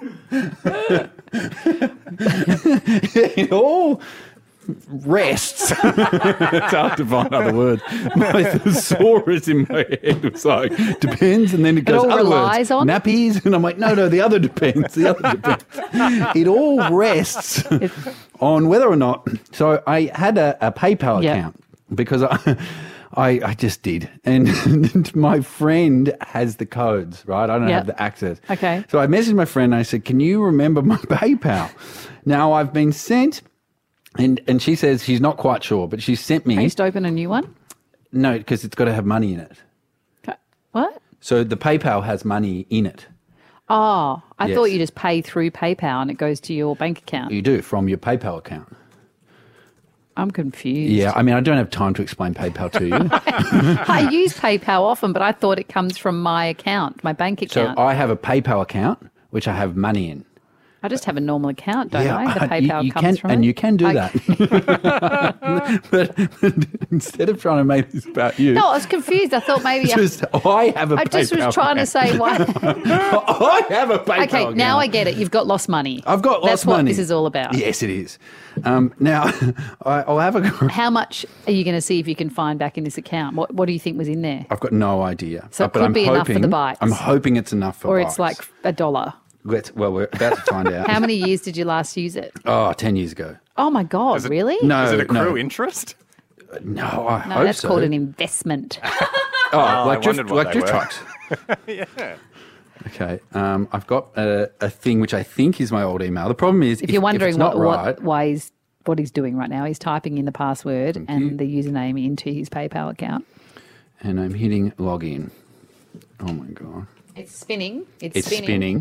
Speaker 5: It all rests. It's hard to find other words. My thesaurus in my head was like, depends, and then it goes
Speaker 6: all
Speaker 5: other
Speaker 6: relies
Speaker 5: words.
Speaker 6: on?
Speaker 5: Nappies, and I'm like, no, no, the other depends. The other depends. It all rests on whether or not. So I had a, a PayPal
Speaker 6: Yeah.
Speaker 5: account because I. I, I just did. And my friend has the codes, right? I don't
Speaker 6: Yep.
Speaker 5: have the access.
Speaker 6: Okay.
Speaker 5: So I messaged my friend and I said, can you remember my PayPal? Now I've been sent, and, and she says she's not quite sure, but she sent
Speaker 6: I
Speaker 5: me.
Speaker 6: used to open a new one.
Speaker 5: No, because it's got to have money in it.
Speaker 6: Okay. What?
Speaker 5: So the PayPal has money in it.
Speaker 6: Oh, I
Speaker 5: Yes.
Speaker 6: thought you just pay through PayPal and it goes to your bank account.
Speaker 5: You do from your PayPal account.
Speaker 6: I'm confused.
Speaker 5: Yeah, I mean, I don't have time to explain PayPal to you.
Speaker 6: I use PayPal often, but I thought it comes from my account, my bank
Speaker 5: So
Speaker 6: account.
Speaker 5: I have a PayPal account, which I have money in.
Speaker 6: I just have a normal account, don't I? The
Speaker 5: you-
Speaker 6: PayPal
Speaker 5: you,
Speaker 6: comes
Speaker 5: can,
Speaker 6: from
Speaker 5: and
Speaker 6: it.
Speaker 5: you can do
Speaker 6: I-
Speaker 5: that. but, but instead of trying to make this about you,
Speaker 6: No, I was confused. I thought maybe
Speaker 5: just I have a
Speaker 6: I just
Speaker 5: PayPal
Speaker 6: was trying to
Speaker 5: account.
Speaker 6: say why.
Speaker 5: I have a PayPal
Speaker 6: Okay,
Speaker 5: account.
Speaker 6: now I get it. You've got lost money.
Speaker 5: I've got
Speaker 6: That's
Speaker 5: lost
Speaker 6: what
Speaker 5: money.
Speaker 6: this is all about.
Speaker 5: Yes, it is. Um, now, I, I'll have a.
Speaker 6: How much are you going to see if you can find back in this account? What What do you think was in there?
Speaker 5: I've got no idea.
Speaker 6: So it
Speaker 5: but
Speaker 6: could
Speaker 5: I'm
Speaker 6: be
Speaker 5: hoping,
Speaker 6: enough for the bikes.
Speaker 5: I'm hoping it's enough for
Speaker 6: Or
Speaker 5: bikes.
Speaker 6: it's like a dollar.
Speaker 5: Let's. Well, we're about to find out.
Speaker 6: How many years did you last use it?
Speaker 5: Oh, ten years ago.
Speaker 6: Oh, my God,
Speaker 4: it-
Speaker 6: really?
Speaker 5: No,
Speaker 4: Is it accrue
Speaker 5: no,
Speaker 4: interest?
Speaker 5: no. I
Speaker 6: No,
Speaker 5: hope
Speaker 6: that's
Speaker 5: so.
Speaker 6: called an investment.
Speaker 5: Oh,
Speaker 4: I
Speaker 5: like drift,
Speaker 4: wondered what
Speaker 5: like
Speaker 4: they
Speaker 5: drift
Speaker 4: were.
Speaker 5: trucks.
Speaker 4: Yeah.
Speaker 5: Okay. Um, I've got a, a thing which I think is my old email. The problem is,
Speaker 6: If you're wondering
Speaker 5: it's not
Speaker 6: what,
Speaker 5: right,
Speaker 6: what why he's what he's doing right now, he's typing in the password and the username into his PayPal account.
Speaker 5: and I'm hitting login. Oh my god.
Speaker 6: It's spinning. It's,
Speaker 5: It's
Speaker 6: spinning.
Speaker 5: spinning.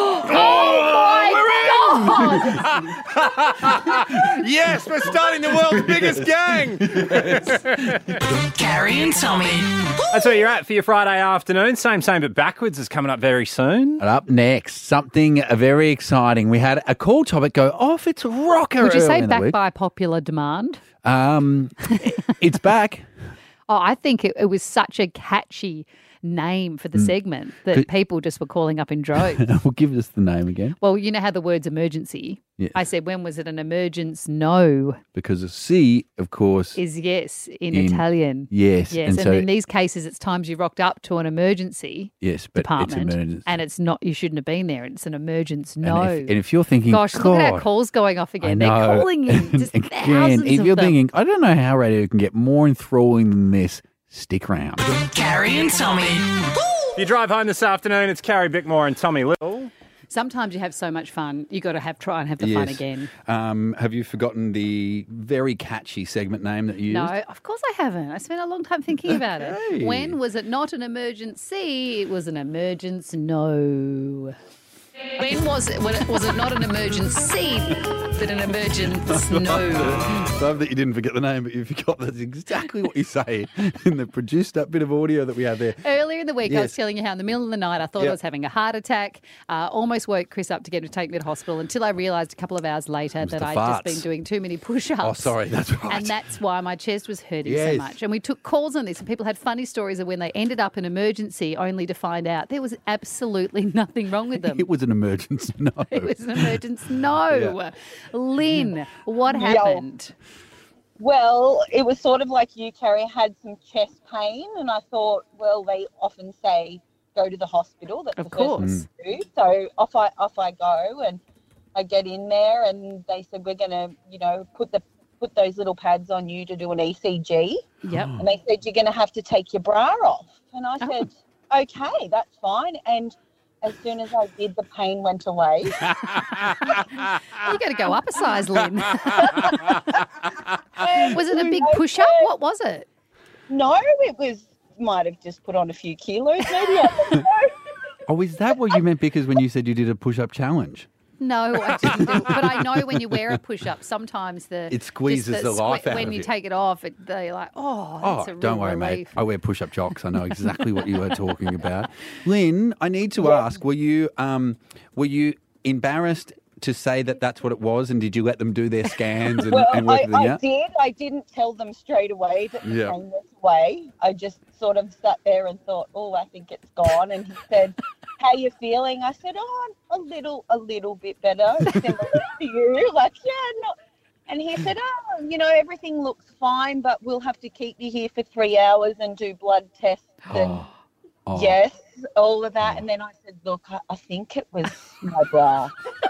Speaker 4: Yes, we're starting the world's biggest gang.
Speaker 2: Carrie and Tommy.
Speaker 4: That's where you're at for your Friday afternoon. Same, same, but backwards is coming up very soon.
Speaker 5: And up next, something very exciting. We had a call topic go off. It's rocker.
Speaker 6: Would you
Speaker 5: early
Speaker 6: say
Speaker 5: in the
Speaker 6: back
Speaker 5: week.
Speaker 6: by popular demand?
Speaker 5: Um, it's back.
Speaker 6: Oh, I think it, it was such a catchy name for the segment that
Speaker 5: But-
Speaker 6: people just were calling up in droves.
Speaker 5: Well, give us the name again.
Speaker 6: Well, you know how the word's emergency?
Speaker 5: Yes.
Speaker 6: I said, when was it an emergence? No
Speaker 5: Because a C, of course,
Speaker 6: is yes in,
Speaker 5: In-
Speaker 6: Italian.
Speaker 5: yes.
Speaker 6: Yes,
Speaker 5: and
Speaker 6: and,
Speaker 5: so
Speaker 6: in these cases, it's times you rocked up to an emergency
Speaker 5: yes, but
Speaker 6: department,
Speaker 5: it's emergency.
Speaker 6: and it's not. You shouldn't have been there. It's an emergence.
Speaker 5: And
Speaker 6: No.
Speaker 5: if, and if you're thinking,
Speaker 6: Gosh,
Speaker 5: God,
Speaker 6: look at our calls going off
Speaker 5: I
Speaker 6: again.
Speaker 5: know.
Speaker 6: They're calling in just
Speaker 5: Again,
Speaker 6: thousands
Speaker 5: if
Speaker 6: of
Speaker 5: you're
Speaker 6: them.
Speaker 5: thinking, I don't know how radio can get more enthralling than this, stick around.
Speaker 2: Carrie and Tommy.
Speaker 4: If you drive home this afternoon, it's Carrie Bickmore and Tommy Little.
Speaker 6: Sometimes you have so much fun, you got to have try and have the fun
Speaker 5: Yes.
Speaker 6: again.
Speaker 5: Um, have you forgotten the very catchy segment name that you used?
Speaker 6: No, of course I haven't. I spent a long time thinking about
Speaker 5: Hey.
Speaker 6: it. When was it not an emergency? It was an emergency. No. When was it? When it was it not an emergency? But an emergency? No.
Speaker 5: Love that you didn't forget the name, but you forgot that's exactly what you say in the produced up bit of audio that we have there.
Speaker 6: Earlier in the week, I was
Speaker 5: Yes.
Speaker 6: telling you how in the middle of the night I thought
Speaker 5: Yep.
Speaker 6: I was having a heart attack. Uh, almost woke Chris up to get him to take me to hospital until I realised a couple of hours later
Speaker 5: was
Speaker 6: that
Speaker 5: the
Speaker 6: I'd just
Speaker 5: farts.
Speaker 6: been doing too many push-ups.
Speaker 5: Oh, sorry, that's right.
Speaker 6: And that's why my chest was hurting
Speaker 5: Yes.
Speaker 6: so much. And we took calls on this, and people had funny stories of when they ended up in emergency only to find out there was absolutely nothing wrong with them.
Speaker 5: It was an emergency. No.
Speaker 6: It was an emergency. No. Lynn, what happened?
Speaker 8: Well, it was sort of like you, Carrie, had some chest pain, and I thought, well, they often say go to the hospital. That's
Speaker 6: Of
Speaker 8: the first
Speaker 6: course.
Speaker 8: thing to do. So off I off I go, and I get in there, and they said we're gonna, you know, put the put those little pads on you to do an E C G,
Speaker 6: Yep.
Speaker 8: and they said you're gonna have to take your bra off, and I
Speaker 6: Oh.
Speaker 8: said, okay, that's fine, and as soon as I did, the pain went away.
Speaker 6: You got to go up a size, Lynn. Was it a big push-up? What was it?
Speaker 8: No, it was might have just put on a few kilos, maybe. I don't know.
Speaker 5: Oh, is that what you meant? Because when you said you did a push-up challenge,
Speaker 6: No, I didn't do it. But I know when you wear a push-up, sometimes the
Speaker 5: It squeezes
Speaker 6: just
Speaker 5: the life out
Speaker 6: when
Speaker 5: of
Speaker 6: you
Speaker 5: you.
Speaker 6: take it off, it, they're like, oh, that's
Speaker 5: oh,
Speaker 6: a real
Speaker 5: don't worry, mate.
Speaker 6: relief.
Speaker 5: I wear push-up jocks. I know exactly what you were talking about. Lynn, I need to ask: Were you um, were you embarrassed to say that that's what it was, and did you let them do their scans and,
Speaker 8: Well,
Speaker 5: and work
Speaker 8: I,
Speaker 5: everything
Speaker 8: I
Speaker 5: out?
Speaker 8: did. I didn't tell them straight away that the
Speaker 5: Yeah.
Speaker 8: pain went away. I just sort of sat there and thought, oh, I think it's gone. And he said, how you feeling? I said, oh, I'm a little, a little bit better. Similar to you. Like, yeah, not. And he said, oh, you know, everything looks fine, but we'll have to keep you here for three hours and do blood tests and
Speaker 5: Oh.
Speaker 8: yes, all of that. And then I said, look, I, I think it was my bra.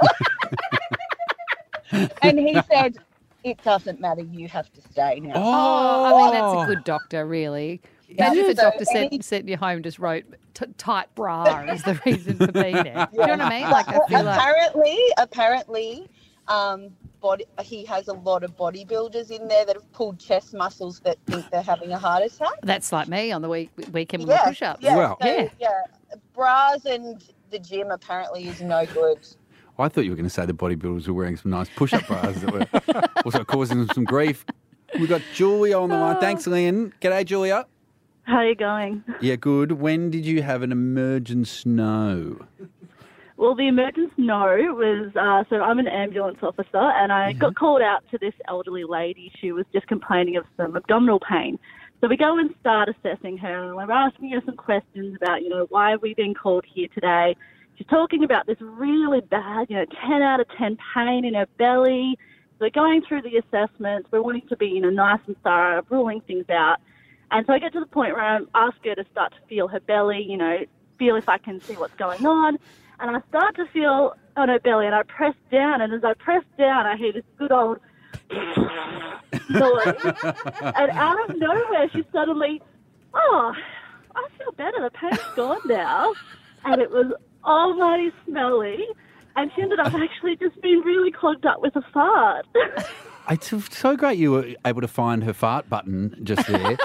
Speaker 8: And he said, it doesn't matter, you have to stay now.
Speaker 6: Oh, I mean, that's a good doctor, really. Imagine if a
Speaker 8: So
Speaker 6: doctor
Speaker 8: any-
Speaker 6: sent, sent you home just wrote t- tight bra is the reason for being there. You know what I mean? Like, I feel like
Speaker 8: apparently, apparently, um, body, he has a lot of bodybuilders in there that have pulled chest muscles that think they're having a heart attack.
Speaker 6: that's like me on the week weekend with my
Speaker 8: Yeah,
Speaker 6: push-ups.
Speaker 8: yeah,
Speaker 5: Well-
Speaker 8: so,
Speaker 6: Yeah.
Speaker 8: yeah. Bras and the gym apparently is no good.
Speaker 5: I thought you were going to say the bodybuilders were wearing some nice push-up bras that were also causing them some grief. We've got Julia on the line. Thanks, Lynn. G'day, Julia.
Speaker 9: How are you going?
Speaker 5: Yeah, good. When did you have an emergency no?
Speaker 9: Well, the emergency no was, uh, so I'm an ambulance officer and I got called out to this elderly lady. She was just complaining of some abdominal pain. So we go and start assessing her and we're asking her some questions about, you know, why have we been called here today? She's talking about this really bad, you know, ten out of ten pain in her belly. So we're going through the assessments. We're wanting to be, you know, nice and thorough, ruling things out. And so I get to the point where I ask her to start to feel her belly, you know, feel if I can see what's going on. and I start to feel on her belly, and I press down, and as I press down, I hear this good old noise. And out of nowhere, she suddenly, oh, I feel better. The pain's gone now. And it was almighty smelly. And she ended up actually just being really clogged up with a fart.
Speaker 5: It's so great you were able to find her fart button just there.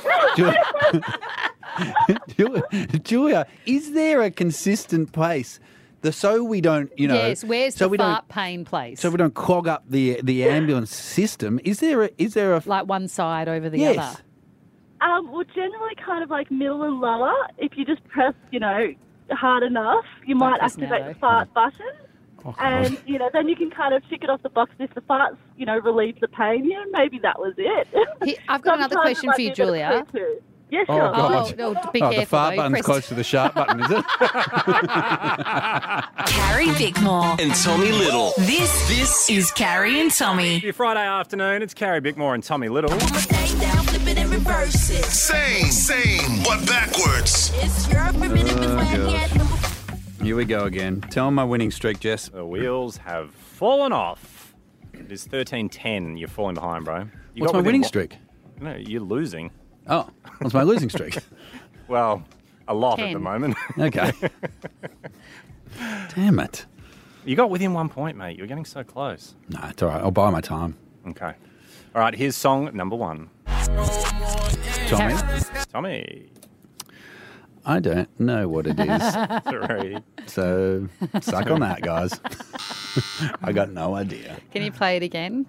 Speaker 5: Julia, Julia, is there a consistent place? The, so we don't, you know.
Speaker 6: Yes, where's
Speaker 5: so
Speaker 6: the
Speaker 5: we
Speaker 6: fart
Speaker 5: don't,
Speaker 6: pain place?
Speaker 5: So we don't clog up the the ambulance system. Is there a, is there a
Speaker 6: like one side over the
Speaker 5: yes.
Speaker 6: other?
Speaker 9: Um, well, generally kind of like middle and lower. If you just press, you know, hard enough, you might
Speaker 6: press now,
Speaker 9: activate
Speaker 6: though.
Speaker 9: the fart button.
Speaker 5: Oh,
Speaker 9: And, you know, then you can kind of tick it off the box. If the farts, you know, relieve the pain, you know, maybe that was it.
Speaker 6: Here, I've got another
Speaker 9: Sometimes
Speaker 6: question
Speaker 9: it
Speaker 6: for you,
Speaker 9: might be a bit of
Speaker 6: Julia.
Speaker 9: poo-poo. Yes,
Speaker 5: Oh,
Speaker 9: sure.
Speaker 5: God.
Speaker 6: Oh, no, be
Speaker 5: oh,
Speaker 6: careful,
Speaker 5: the fart
Speaker 6: though.
Speaker 5: button's
Speaker 6: Press-
Speaker 5: close to the sharp button, is it?
Speaker 2: Carrie Bickmore.
Speaker 3: And Tommy Little.
Speaker 2: This, this is Carrie and Tommy.
Speaker 4: Your Friday afternoon, it's Carrie Bickmore and Tommy Little.
Speaker 3: Same, same, but backwards.
Speaker 5: Here we go again. Tell 'em my winning streak, Jess.
Speaker 4: The wheels have fallen off. It is thirteen ten. You're falling behind, bro. You
Speaker 5: What's
Speaker 4: got
Speaker 5: my
Speaker 4: within
Speaker 5: winning
Speaker 4: one-
Speaker 5: streak?
Speaker 4: No, you're losing.
Speaker 5: Oh, what's my losing streak?
Speaker 4: Well, a lot at
Speaker 6: Ten.
Speaker 4: the moment.
Speaker 5: Okay. Damn it.
Speaker 4: You got within one point, mate. You're getting so close.
Speaker 5: No, it's all right. I'll buy my time.
Speaker 4: Okay. All right, here's song number one.
Speaker 5: Tommy,
Speaker 4: Tommy.
Speaker 5: I don't know what it is.
Speaker 4: Three.
Speaker 5: So suck on that, guys. I got no idea.
Speaker 6: Can you play it again?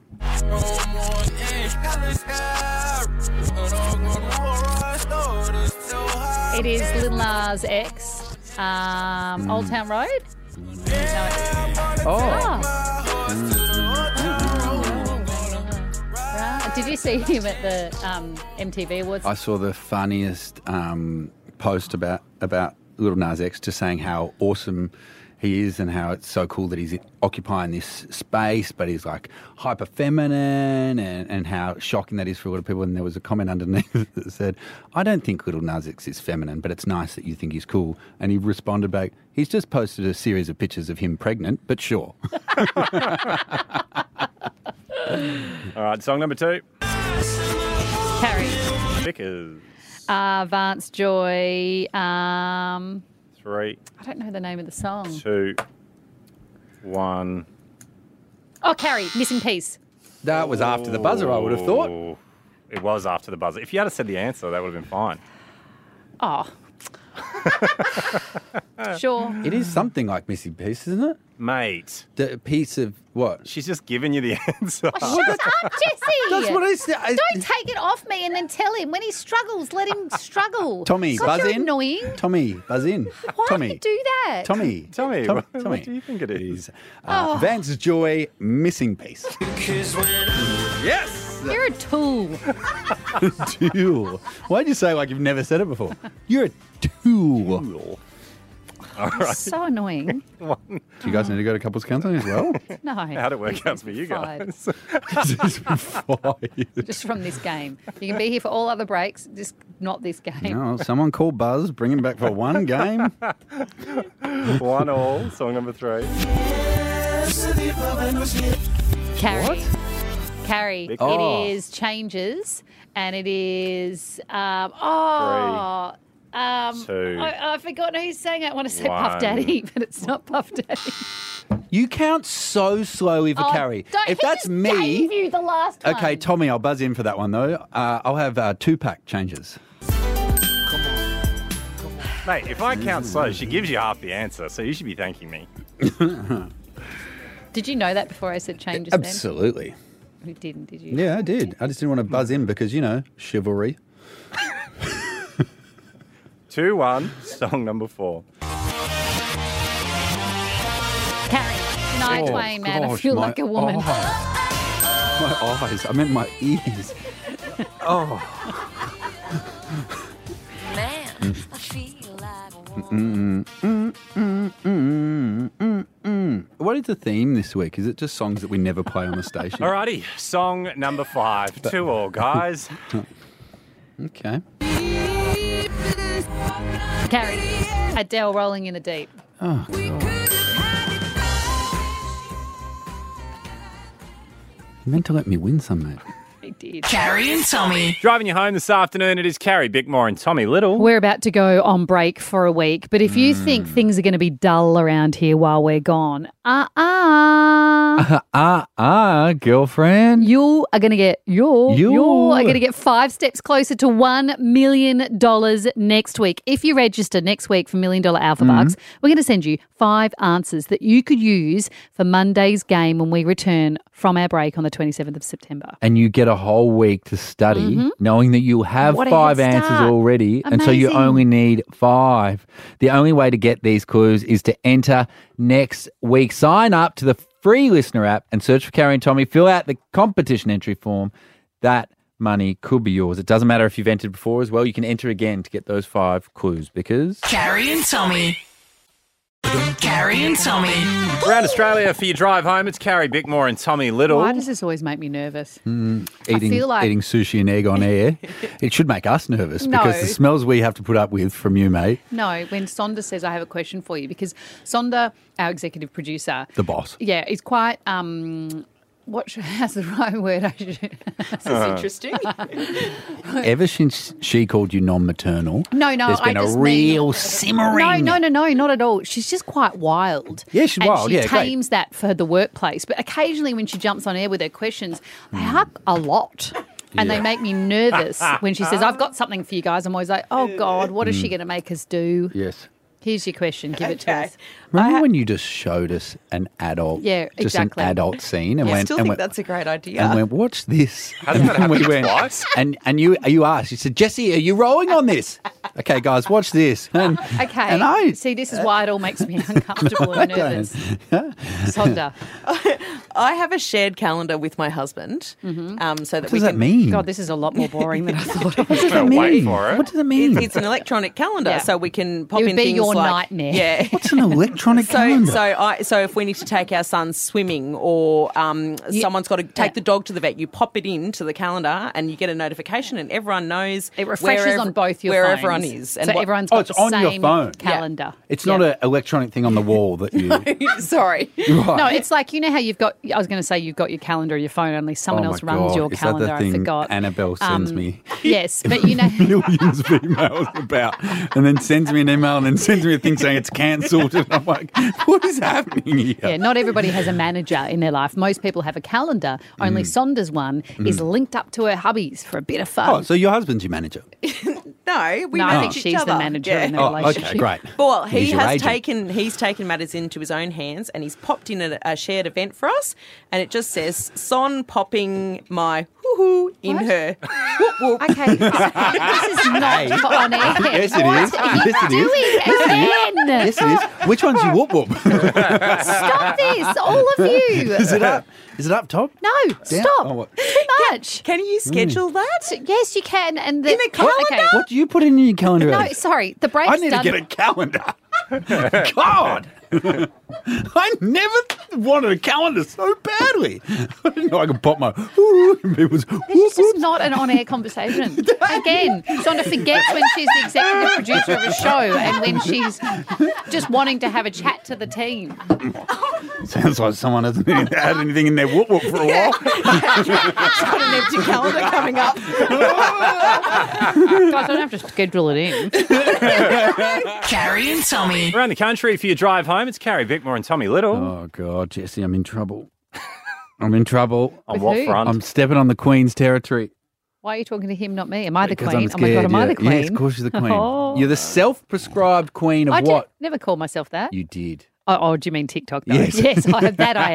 Speaker 6: It is Lil Nas X, um, Old Town Road.
Speaker 5: Oh.
Speaker 6: Right. Did you see him at the um, M T V Awards?
Speaker 5: I saw the funniest um, post about about Lil Nas X, just saying how awesome he is and how it's so cool that he's occupying this space, but he's like hyper feminine, and, and how shocking that is for a lot of people. And there was a comment underneath that said, I don't think Lil Nas X is feminine, but it's nice that you think he's cool. And he responded back, he's just posted a series of pictures of him pregnant, but sure.
Speaker 4: All right, song number two.
Speaker 6: Carrie.
Speaker 4: Vickers.
Speaker 6: Uh, Vance Joy. Um,
Speaker 4: Three,
Speaker 6: I don't know the name of the song.
Speaker 4: two, one.
Speaker 6: Oh, Carrie, Missing Piece.
Speaker 5: That was after the buzzer, I would have thought.
Speaker 4: Oh, it was after the buzzer. If you had said the answer, that would have been fine.
Speaker 6: Oh. Sure.
Speaker 5: It is something like Missing Piece, isn't it?
Speaker 4: Mate,
Speaker 5: The piece of what?
Speaker 4: she's just giving you the answer.
Speaker 6: Shut up, Jesse.
Speaker 5: That's what I said. I-
Speaker 6: Don't take it off me and then tell him. When he struggles, let him struggle.
Speaker 5: Tommy,
Speaker 6: God,
Speaker 5: buzz
Speaker 6: you're
Speaker 5: in.
Speaker 6: annoying.
Speaker 5: Tommy, buzz in.
Speaker 6: Why
Speaker 5: Tommy.
Speaker 6: do you do that?
Speaker 5: Tommy.
Speaker 4: Tommy,
Speaker 5: Tom-
Speaker 4: what, what
Speaker 5: Tommy.
Speaker 4: do you think it is?
Speaker 5: Uh, Vance Joy, Missing Piece.
Speaker 4: Yes!
Speaker 6: You're a tool.
Speaker 5: Tool. Why'd you say like you've never said it before? You're a tool.
Speaker 4: All right.
Speaker 6: So annoying.
Speaker 5: Do you guys need to go to couples counselling as well?
Speaker 6: No.
Speaker 4: How'd it work out for you
Speaker 6: Fired.
Speaker 4: guys?
Speaker 6: Just from this game. You can be here for all other breaks, just not this game.
Speaker 5: No, someone call Buzz, bring him back for one game.
Speaker 4: One all, song number three.
Speaker 6: Carrie. Carrie.
Speaker 4: Big-
Speaker 5: Oh.
Speaker 6: It is Changes, and it is um, oh. Um,
Speaker 4: Two.
Speaker 6: I, I forgot who sang it. I want to say
Speaker 4: One.
Speaker 6: Puff Daddy, but it's not Puff Daddy.
Speaker 5: You count so slowly for
Speaker 6: Oh,
Speaker 5: Carrie.
Speaker 6: don't-
Speaker 5: If
Speaker 6: he
Speaker 5: that's
Speaker 6: just
Speaker 5: me.
Speaker 6: gave you the last one.
Speaker 5: Okay, Tommy, I'll buzz in for that one though. Uh, I'll have uh, two pack changes.
Speaker 4: Mate, if I count slow, she gives you half the answer, so you should be thanking me.
Speaker 6: Did you know that before I said Changes
Speaker 5: Absolutely.
Speaker 6: then? Who didn't, did you?
Speaker 5: Yeah, I did. I just didn't want to buzz in because, you know, chivalry.
Speaker 4: Two, one, song number four.
Speaker 6: Carrie. Shania
Speaker 5: Oh,
Speaker 6: Twain, man. I
Speaker 5: gosh,
Speaker 6: feel
Speaker 5: my
Speaker 6: like a woman.
Speaker 5: eyes. My eyes. I meant my ears. Oh.
Speaker 2: Man, I feel like a
Speaker 5: Mm,
Speaker 2: woman.
Speaker 5: mm, mm, mm, mm, mm. What is the theme this week? Is it just songs that we never play on the station?
Speaker 4: Alrighty, song number five. Two all, guys.
Speaker 5: Okay.
Speaker 6: Carrie. Adele, Rolling in the Deep.
Speaker 5: Oh, God. You meant to let me win some, mate.
Speaker 6: I did.
Speaker 2: Carrie and Tommy.
Speaker 4: Driving you home this afternoon, it is Carrie Bickmore and Tommy Little.
Speaker 6: We're about to go on break for a week, but if you think things are going to be dull around here while we're gone, uh-uh.
Speaker 5: Ah, ah, girlfriend.
Speaker 6: You are going to get, you're,
Speaker 5: You.
Speaker 6: you're going to get five steps closer to one million dollars next week. If you register next week for Million Dollar Alpha Bucks, we're going to send you five answers that you could use for Monday's game when we return from our break on the twenty-seventh of September.
Speaker 5: And you get a whole week to study, knowing that you have
Speaker 6: What a
Speaker 5: five
Speaker 6: head
Speaker 5: answers
Speaker 6: start.
Speaker 5: already, and so you
Speaker 6: Amazing.
Speaker 5: only need five. The only way to get these clues is to enter next week. Sign up to the free listener app and search for Carrie and Tommy. Fill out the competition entry form. That money could be yours. It doesn't matter if you've entered before as well. You can enter again to get those five clues because...
Speaker 2: Carrie and Tommy. Carrie and Tommy.
Speaker 4: Around Australia for your drive home, it's Carrie Bickmore and Tommy Little.
Speaker 6: Why does this always make me nervous?
Speaker 5: Eating,
Speaker 6: feel like-
Speaker 5: eating sushi and egg on air. It should make us nervous
Speaker 6: No.
Speaker 5: because the smells we have to put up with from you, mate,
Speaker 6: No, when Sonda says, I have a question for you, because Sonda, our executive producer,
Speaker 5: the boss.
Speaker 6: yeah, is quite, um, what should, that's the right word. I should.
Speaker 2: This is interesting.
Speaker 5: Ever since she called you non-maternal,
Speaker 6: No, no,
Speaker 5: there's
Speaker 6: I
Speaker 5: been
Speaker 6: just
Speaker 5: a
Speaker 6: mean-
Speaker 5: real simmering.
Speaker 6: No, no, no, no, not at all. She's just quite wild.
Speaker 5: Yeah, she's
Speaker 6: and
Speaker 5: wild,
Speaker 6: She
Speaker 5: yeah, great.
Speaker 6: tames that for the workplace. But occasionally when she jumps on air with her questions, they are a lot. And
Speaker 5: Yeah.
Speaker 6: they make me nervous when she says, I've got something for you guys. I'm always like, oh, God, what is she going to make us do?
Speaker 5: Yes.
Speaker 6: Here's your question. Give it to
Speaker 2: Okay.
Speaker 6: us.
Speaker 5: Remember when you just showed us an adult,
Speaker 6: Yeah,
Speaker 5: just
Speaker 6: exactly.
Speaker 5: an adult scene, and
Speaker 2: I
Speaker 5: went,
Speaker 2: still
Speaker 5: and
Speaker 2: think
Speaker 5: went,
Speaker 2: that's a great idea.
Speaker 5: and went, watch this.
Speaker 4: Hasn't that
Speaker 5: And we
Speaker 4: happened
Speaker 5: went-
Speaker 4: twice?
Speaker 5: And and you you asked, you said, Jesse, are you rolling on this? Okay, guys, watch this. And,
Speaker 6: Okay.
Speaker 5: And I,
Speaker 6: See, this is why it all makes me uncomfortable and nervous. Sonda.
Speaker 2: I have a shared calendar with my husband, um, so that
Speaker 5: what
Speaker 2: we
Speaker 5: does that
Speaker 2: can.
Speaker 5: mean?
Speaker 6: God, this is a lot more boring than I thought it was.
Speaker 5: what does that
Speaker 4: Better wait
Speaker 5: mean?
Speaker 4: for it.
Speaker 5: What does it mean?
Speaker 2: It's, it's an electronic calendar,
Speaker 6: Yeah.
Speaker 2: so we can pop
Speaker 6: It would
Speaker 2: in
Speaker 6: be
Speaker 2: things
Speaker 6: your
Speaker 2: like
Speaker 6: nightmare.
Speaker 2: yeah.
Speaker 5: What's an electronic
Speaker 2: So,
Speaker 5: calendar?
Speaker 2: so, I, so if we need to take our son swimming, or um,
Speaker 6: You-
Speaker 2: someone's got to take
Speaker 6: Yeah.
Speaker 2: the dog to the vet, you pop it into the calendar, and you get a notification, and everyone knows
Speaker 6: It refreshes
Speaker 2: where
Speaker 6: on
Speaker 2: ev-
Speaker 6: both your
Speaker 2: where
Speaker 6: phones.
Speaker 2: everyone is.
Speaker 6: So
Speaker 2: what-
Speaker 6: everyone's
Speaker 5: Oh,
Speaker 6: got
Speaker 5: it's
Speaker 6: the
Speaker 5: on your
Speaker 6: same
Speaker 5: phone.
Speaker 6: calendar.
Speaker 5: It's
Speaker 6: Yeah.
Speaker 5: not an electronic thing on the wall that you...
Speaker 2: Sorry.
Speaker 5: Right.
Speaker 6: No, it's like, you know how you've got, I was going to say you've got your calendar or your phone, only someone
Speaker 5: Oh my
Speaker 6: else runs
Speaker 5: God.
Speaker 6: your
Speaker 5: Is
Speaker 6: calendar.
Speaker 5: that the thing
Speaker 6: I forgot.
Speaker 5: Annabelle sends
Speaker 6: Um,
Speaker 5: me
Speaker 6: Yes, but you know,
Speaker 5: millions of emails about, and then sends me an email and then sends me a thing saying it's cancelled. And I'm like, what is happening here?
Speaker 6: yeah, not everybody has a manager in their life. Most people have a calendar. Only Sonda's one is linked up to her hubbies for a bit of fun.
Speaker 5: Oh, so your husband's your manager?
Speaker 2: No, we
Speaker 6: no, I
Speaker 2: manage
Speaker 6: think
Speaker 2: each
Speaker 6: she's
Speaker 2: other.
Speaker 6: the manager
Speaker 2: Yeah.
Speaker 6: in the
Speaker 5: Oh,
Speaker 6: relationship.
Speaker 5: okay, great.
Speaker 2: Well, he
Speaker 5: He's your
Speaker 2: has
Speaker 5: agent.
Speaker 2: taken he's taken matters into his own hands, and he's popped in a, a shared event for us, and it just says Son popping my hoo hoo in
Speaker 6: What?
Speaker 2: her whoop whoop.
Speaker 6: Okay, this is not on air.
Speaker 5: Yes, it
Speaker 6: What
Speaker 5: is.
Speaker 6: are you
Speaker 5: Yes, it is.
Speaker 6: doing again?
Speaker 5: Yes, it is. Which one's your whoop whoop?
Speaker 6: Stop this, all of you.
Speaker 5: Is it up? Is it up top?
Speaker 6: No,
Speaker 5: Down?
Speaker 6: stop.
Speaker 5: Oh, what?
Speaker 6: Too much.
Speaker 2: Can you schedule that?
Speaker 6: Yes, you can. And the,
Speaker 2: In a calendar?
Speaker 6: Okay.
Speaker 5: What do you put in your calendar?
Speaker 6: No,
Speaker 5: Alex?
Speaker 6: sorry. The break's
Speaker 5: I need
Speaker 6: done.
Speaker 5: to get a calendar. God. I never wanted a calendar so badly. I didn't know I could pop my ooh, and people's
Speaker 6: This is just not an on-air conversation. Again, Sonda forgets when she's the executive producer of a show and when she's just wanting to have a chat to the team.
Speaker 5: Sounds like someone hasn't had anything in their whoop whoop for a while.
Speaker 2: Got an empty calendar coming up.
Speaker 6: Guys, I don't have to schedule it in.
Speaker 2: Carrie and Tommy.
Speaker 4: Around the country for your drive home, it's Carrie Bickmore and Tommy Little.
Speaker 5: Oh God, Jesse, I'm in trouble. I'm in trouble.
Speaker 4: On
Speaker 6: With
Speaker 4: what
Speaker 6: who?
Speaker 4: front?
Speaker 5: I'm stepping on the Queen's territory.
Speaker 6: Why are you talking to him, not me? Am I the
Speaker 5: Because
Speaker 6: queen?
Speaker 5: I'm
Speaker 6: Oh my God,
Speaker 5: scared,
Speaker 6: am I
Speaker 5: yeah.
Speaker 6: the queen?
Speaker 5: Yes, of course you're the queen.
Speaker 6: Oh.
Speaker 5: You're the self-prescribed queen of
Speaker 6: I did-
Speaker 5: what?
Speaker 6: never call myself that.
Speaker 5: You did.
Speaker 6: Oh, oh, do you mean TikTok? Though?
Speaker 5: Yes.
Speaker 6: Yes, I, that I